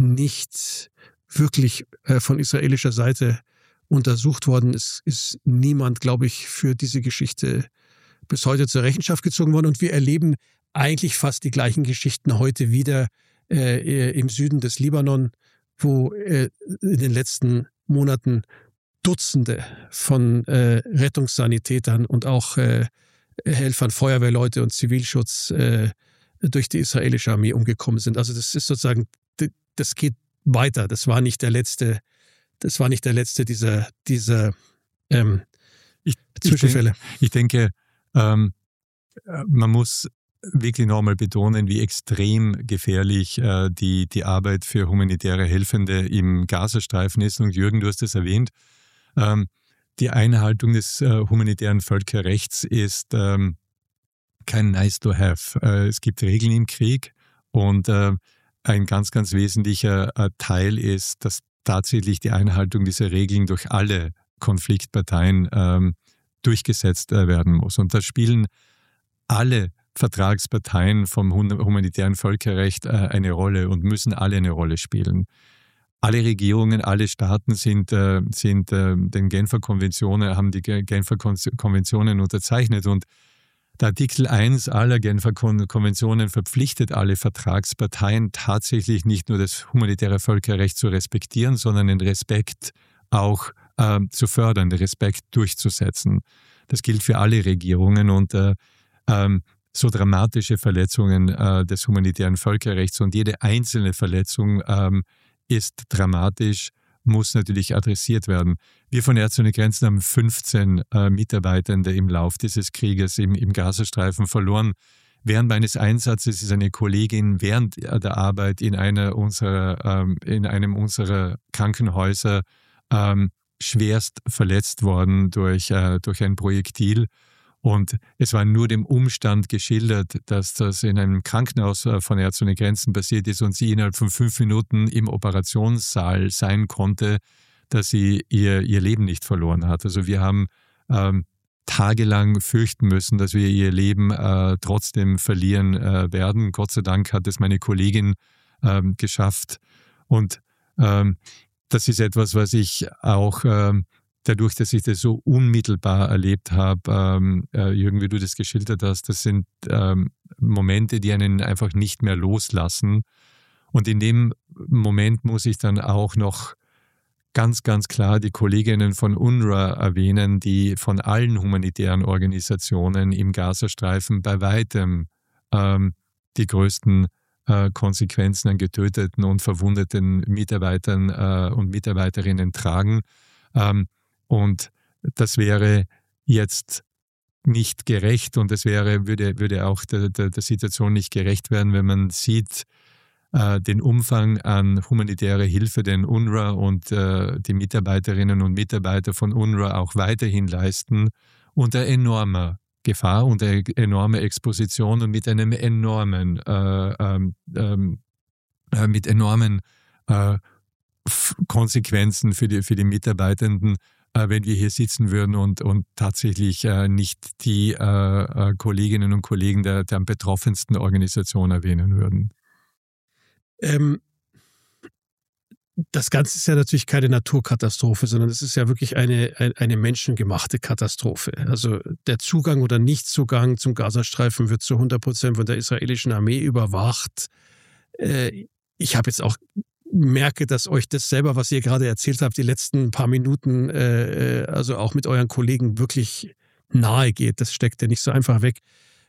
nicht wirklich äh, von israelischer Seite untersucht worden. Es ist niemand, glaube ich, für diese Geschichte bis heute zur Rechenschaft gezogen worden. Und wir erleben eigentlich fast die gleichen Geschichten heute wieder äh, im Süden des Libanon, wo äh, in den letzten Monaten Dutzende von äh, Rettungssanitätern und auch äh, Helfern, Feuerwehrleute und Zivilschutz äh, durch die israelische Armee umgekommen sind. Also das ist sozusagen, das geht weiter. Das war nicht der letzte, das war nicht der letzte dieser, dieser ähm, ich, Zwischenfälle. Ich denke, ich denke ähm, man muss wirklich nochmal betonen, wie extrem gefährlich äh, die, die Arbeit für humanitäre Helfende im Gazastreifen ist. Und Jürgen, du hast es erwähnt, ähm, die Einhaltung des äh, humanitären Völkerrechts ist ähm, kein nice to have. Äh, es gibt Regeln im Krieg und äh, ein ganz, ganz wesentlicher äh, Teil ist, dass tatsächlich die Einhaltung dieser Regeln durch alle Konfliktparteien ähm, durchgesetzt äh, werden muss. Und da spielen alle Vertragsparteien vom humanitären Völkerrecht äh, eine Rolle und müssen alle eine Rolle spielen. Alle Regierungen, alle Staaten sind, äh, sind äh, den Genfer Konventionen, haben die Genfer Konventionen unterzeichnet und der Artikel eins aller Genfer Konventionen verpflichtet alle Vertragsparteien tatsächlich nicht nur das humanitäre Völkerrecht zu respektieren, sondern den Respekt auch äh, zu fördern, den Respekt durchzusetzen. Das gilt für alle Regierungen und äh, ähm, so dramatische Verletzungen äh, des humanitären Völkerrechts und jede einzelne Verletzung ähm, ist dramatisch, muss natürlich adressiert werden. Wir von Ärzte ohne Grenzen haben fünfzehn äh, Mitarbeitende im Lauf dieses Krieges im, im Gazastreifen verloren. Während meines Einsatzes ist eine Kollegin während der Arbeit in, einer unserer, ähm, in einem unserer Krankenhäuser ähm, schwerst verletzt worden durch, äh, durch ein Projektil. Und es war nur dem Umstand geschildert, dass das in einem Krankenhaus von Ärzte ohne Grenzen passiert ist und sie innerhalb von fünf Minuten im Operationssaal sein konnte, dass sie ihr, ihr Leben nicht verloren hat. Also wir haben ähm, tagelang fürchten müssen, dass wir ihr Leben äh, trotzdem verlieren äh, werden. Gott sei Dank hat es meine Kollegin ähm, geschafft. Und ähm, das ist etwas, was ich auch ähm, dadurch, dass ich das so unmittelbar erlebt habe, ähm, äh, Jürgen, wie du das geschildert hast, das sind ähm, Momente, die einen einfach nicht mehr loslassen. Und in dem Moment muss ich dann auch noch ganz, ganz klar die Kolleginnen von UNRWA erwähnen, die von allen humanitären Organisationen im Gazastreifen bei weitem ähm, die größten äh, Konsequenzen an getöteten und verwundeten Mitarbeitern äh, und Mitarbeiterinnen tragen. Ähm, und das wäre jetzt nicht gerecht und es wäre, würde, würde auch der, der, der Situation nicht gerecht werden, wenn man sieht, äh, den Umfang an humanitärer Hilfe, den UNRWA und äh, die Mitarbeiterinnen und Mitarbeiter von UNRWA auch weiterhin leisten, unter enormer Gefahr, unter enormer Exposition und mit einem enormen, äh, ähm, äh, mit enormen äh, Konsequenzen für die, für die Mitarbeitenden, äh, wenn wir hier sitzen würden und, und tatsächlich äh, nicht die äh, äh, Kolleginnen und Kollegen der, der am betroffensten Organisation erwähnen würden. Ähm, das Ganze ist ja natürlich keine Naturkatastrophe, sondern es ist ja wirklich eine, eine menschengemachte Katastrophe. Also der Zugang oder Nichtzugang zum Gazastreifen wird zu hundert Prozent von der israelischen Armee überwacht. Äh, ich habe jetzt auch merke, dass euch das selber, was ihr gerade erzählt habt, die letzten paar Minuten, äh, also auch mit euren Kollegen wirklich nahe geht. Das steckt ja nicht so einfach weg.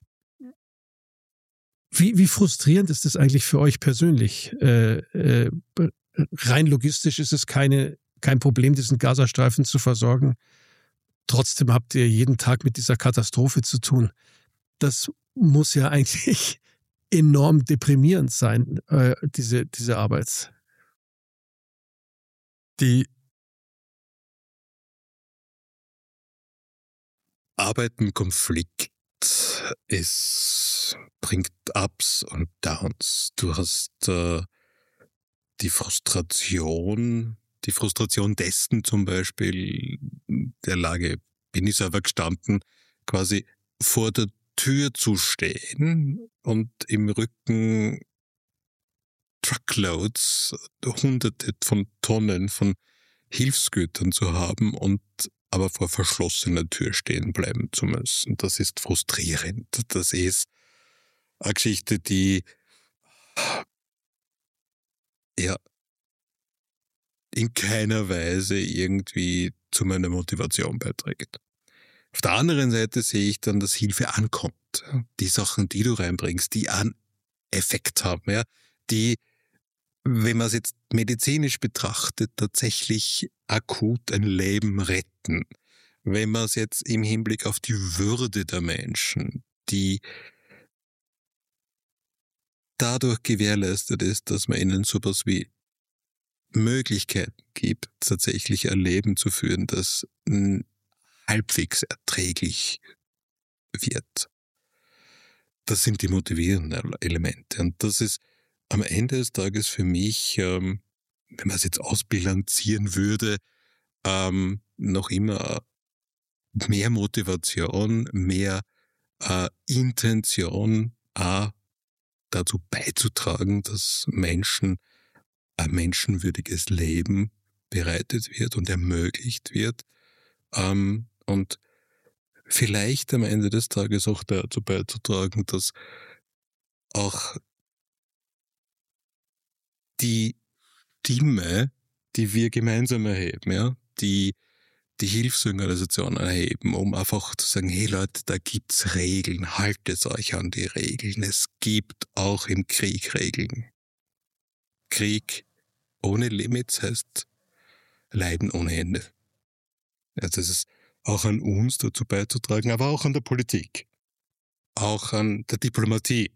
Wie, wie frustrierend ist das eigentlich für euch persönlich? Äh, äh, rein logistisch ist es keine, kein Problem, diesen Gazastreifen zu versorgen. Trotzdem habt ihr jeden Tag mit dieser Katastrophe zu tun. Das muss ja eigentlich enorm deprimierend sein, äh, diese, diese Arbeit. Die Arbeit im Konflikt ist, bringt Ups und Downs. Du hast äh, die Frustration, die Frustration dessen zum Beispiel, der Lage bin ich selber gestanden, quasi vor der Tür zu stehen und im Rücken Truckloads, hunderte von Tonnen von Hilfsgütern zu haben und aber vor verschlossener Tür stehen bleiben zu müssen. Das ist frustrierend. Das ist eine Geschichte, die ja in keiner Weise irgendwie zu meiner Motivation beiträgt. Auf der anderen Seite sehe ich dann, dass Hilfe ankommt. Die Sachen, die du reinbringst, die einen Effekt haben, ja, die, wenn man es jetzt medizinisch betrachtet, tatsächlich akut ein Leben retten. Wenn man es jetzt im Hinblick auf die Würde der Menschen, die dadurch gewährleistet ist, dass man ihnen sowas wie Möglichkeiten gibt, tatsächlich ein Leben zu führen, das halbwegs erträglich wird. Das sind die motivierenden Elemente. Und das ist am Ende des Tages für mich, ähm, wenn man es jetzt ausbilanzieren würde, ähm, noch immer mehr Motivation, mehr äh, Intention, äh, dazu beizutragen, dass Menschen ein menschenwürdiges Leben bereitet wird und ermöglicht wird. Ähm, und vielleicht am Ende des Tages auch dazu beizutragen, dass auch die Stimme, die wir gemeinsam erheben, ja, die die Hilfsorganisationen erheben, um einfach zu sagen, hey Leute, da gibt's Regeln, haltet euch an die Regeln. Es gibt auch im Krieg Regeln. Krieg ohne Limits heißt Leiden ohne Ende. Also es ist auch an uns dazu beizutragen, aber auch an der Politik, auch an der Diplomatie,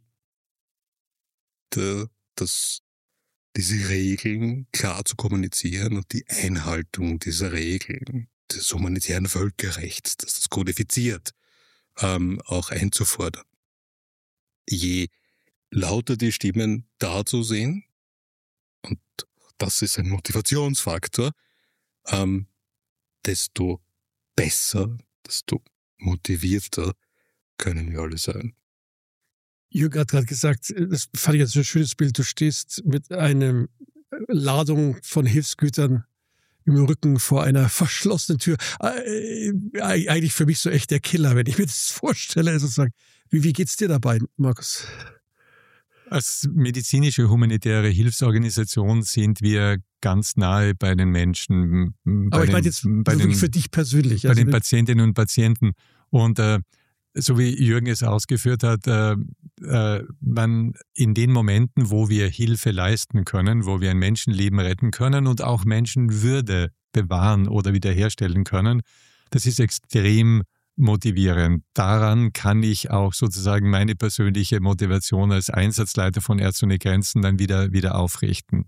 der, das diese Regeln klar zu kommunizieren und die Einhaltung dieser Regeln, des humanitären Völkerrechts, das das kodifiziert, ähm, auch einzufordern. Je lauter die Stimmen dazu sehen, und das ist ein Motivationsfaktor, ähm, desto besser, desto motivierter können wir alle sein. Jürgen hat gerade gesagt, das fand ich jetzt ein schönes Bild, du stehst mit einer Ladung von Hilfsgütern im Rücken vor einer verschlossenen Tür. Äh, eigentlich für mich so echt der Killer, wenn ich mir das vorstelle. Sozusagen. Wie, wie geht's dir dabei, Markus? Als medizinische humanitäre Hilfsorganisation sind wir ganz nahe bei den Menschen. Bei Aber ich den, meine jetzt bei wirklich den, für dich persönlich. Bei also den Patientinnen und Patienten. Und äh, so wie Jürgen es ausgeführt hat, äh, äh, man in den Momenten, wo wir Hilfe leisten können, wo wir ein Menschenleben retten können und auch Menschenwürde bewahren oder wiederherstellen können, das ist extrem motivierend. Daran kann ich auch sozusagen meine persönliche Motivation als Einsatzleiter von Ärzte ohne Grenzen dann wieder, wieder aufrichten.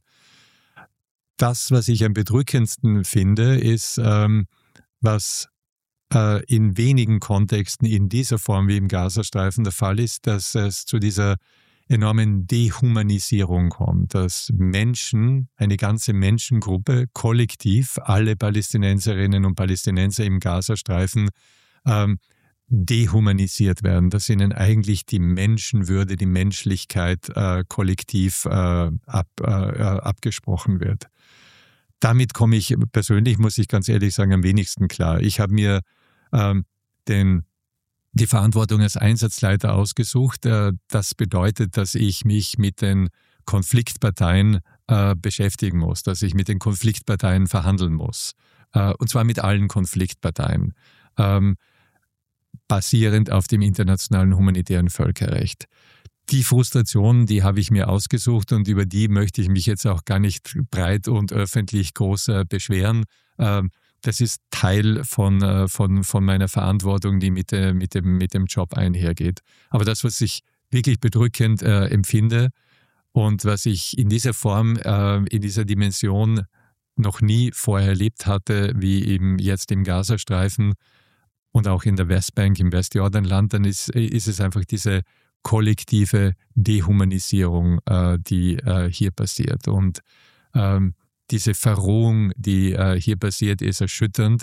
Das, was ich am bedrückendsten finde, ist, ähm, was äh, in wenigen Kontexten in dieser Form wie im Gazastreifen der Fall ist, dass es zu dieser enormen Dehumanisierung kommt, dass Menschen, eine ganze Menschengruppe, kollektiv, alle Palästinenserinnen und Palästinenser im Gazastreifen, ähm, dehumanisiert werden, dass ihnen eigentlich die Menschenwürde, die Menschlichkeit äh, kollektiv äh, ab, äh, abgesprochen wird. Damit komme ich persönlich, muss ich ganz ehrlich sagen, am wenigsten klar. Ich habe mir ähm, den, die Verantwortung als Einsatzleiter ausgesucht. Äh, das bedeutet, dass ich mich mit den Konfliktparteien äh, beschäftigen muss, dass ich mit den Konfliktparteien verhandeln muss. Äh, und zwar mit allen Konfliktparteien. Ähm, basierend auf dem internationalen humanitären Völkerrecht. Die Frustration, die habe ich mir ausgesucht und über die möchte ich mich jetzt auch gar nicht breit und öffentlich groß äh, beschweren. Ähm, das ist Teil von, äh, von, von meiner Verantwortung, die mit, äh, mit, dem, mit dem Job einhergeht. Aber das, was ich wirklich bedrückend äh, empfinde und was ich in dieser Form, äh, in dieser Dimension noch nie vorher erlebt hatte, wie eben jetzt im Gazastreifen, und auch in der Westbank, im Westjordanland, dann ist, ist es einfach diese kollektive Dehumanisierung, äh, die äh, hier passiert. Und ähm, diese Verrohung, die äh, hier passiert, ist erschütternd.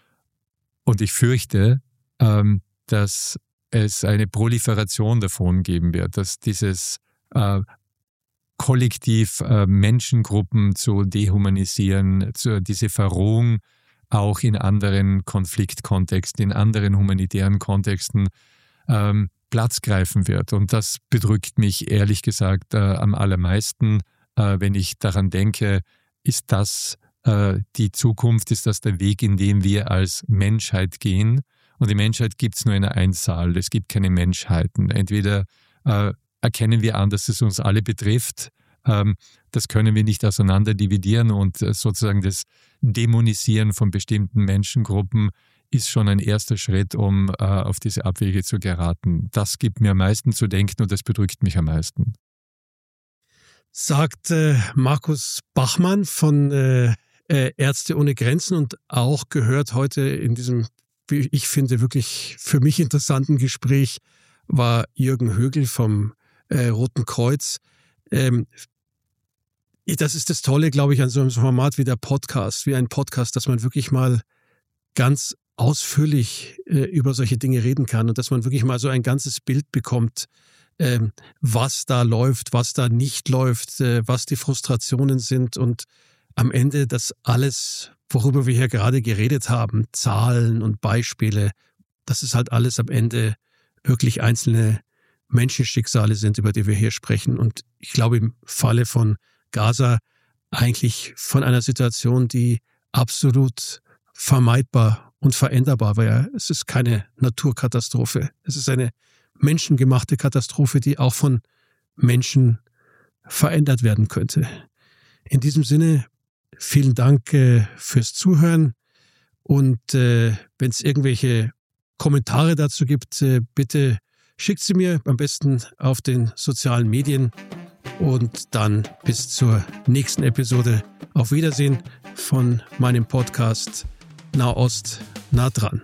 Und ich fürchte, ähm, dass es eine Proliferation davon geben wird, dass dieses äh, kollektiv äh, Menschengruppen zu dehumanisieren, zu, diese Verrohung, auch in anderen Konfliktkontexten, in anderen humanitären Kontexten ähm, Platz greifen wird. Und das bedrückt mich ehrlich gesagt äh, am allermeisten, äh, wenn ich daran denke, ist das äh, die Zukunft, ist das der Weg, in dem wir als Menschheit gehen? Und die Menschheit gibt es nur in einer Einzahl, es gibt keine Menschheiten. Entweder äh, erkennen wir an, dass es uns alle betrifft, ähm, das können wir nicht auseinander dividieren und äh, sozusagen das Dämonisieren von bestimmten Menschengruppen ist schon ein erster Schritt, um äh, auf diese Abwege zu geraten. Das gibt mir am meisten zu denken und das bedrückt mich am meisten. Sagt äh, Markus Bachmann von äh, Ärzte ohne Grenzen und auch gehört heute in diesem, wie ich finde, wirklich für mich interessanten Gespräch war Jürgen Högel vom äh, Roten Kreuz. Ähm, Das ist das Tolle, glaube ich, an so einem Format wie der Podcast, wie ein Podcast, dass man wirklich mal ganz ausführlich äh, über solche Dinge reden kann und dass man wirklich mal so ein ganzes Bild bekommt, ähm, was da läuft, was da nicht läuft, äh, was die Frustrationen sind und am Ende das alles, worüber wir hier gerade geredet haben, Zahlen und Beispiele, dass es halt alles am Ende wirklich einzelne Menschenschicksale sind, über die wir hier sprechen. Und ich glaube, im Falle von Gaza eigentlich von einer Situation, die absolut vermeidbar und veränderbar war. Es ist keine Naturkatastrophe. Es ist eine menschengemachte Katastrophe, die auch von Menschen verändert werden könnte. In diesem Sinne, vielen Dank äh, fürs Zuhören und äh, wenn es irgendwelche Kommentare dazu gibt, äh, bitte schickt sie mir am besten auf den sozialen Medien. Und dann bis zur nächsten Episode. Auf Wiedersehen von meinem Podcast Nahost nah dran.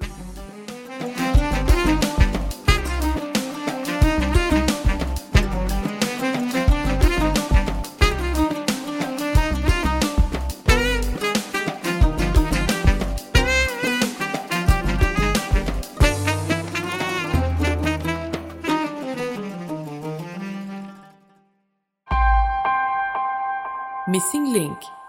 Missing Link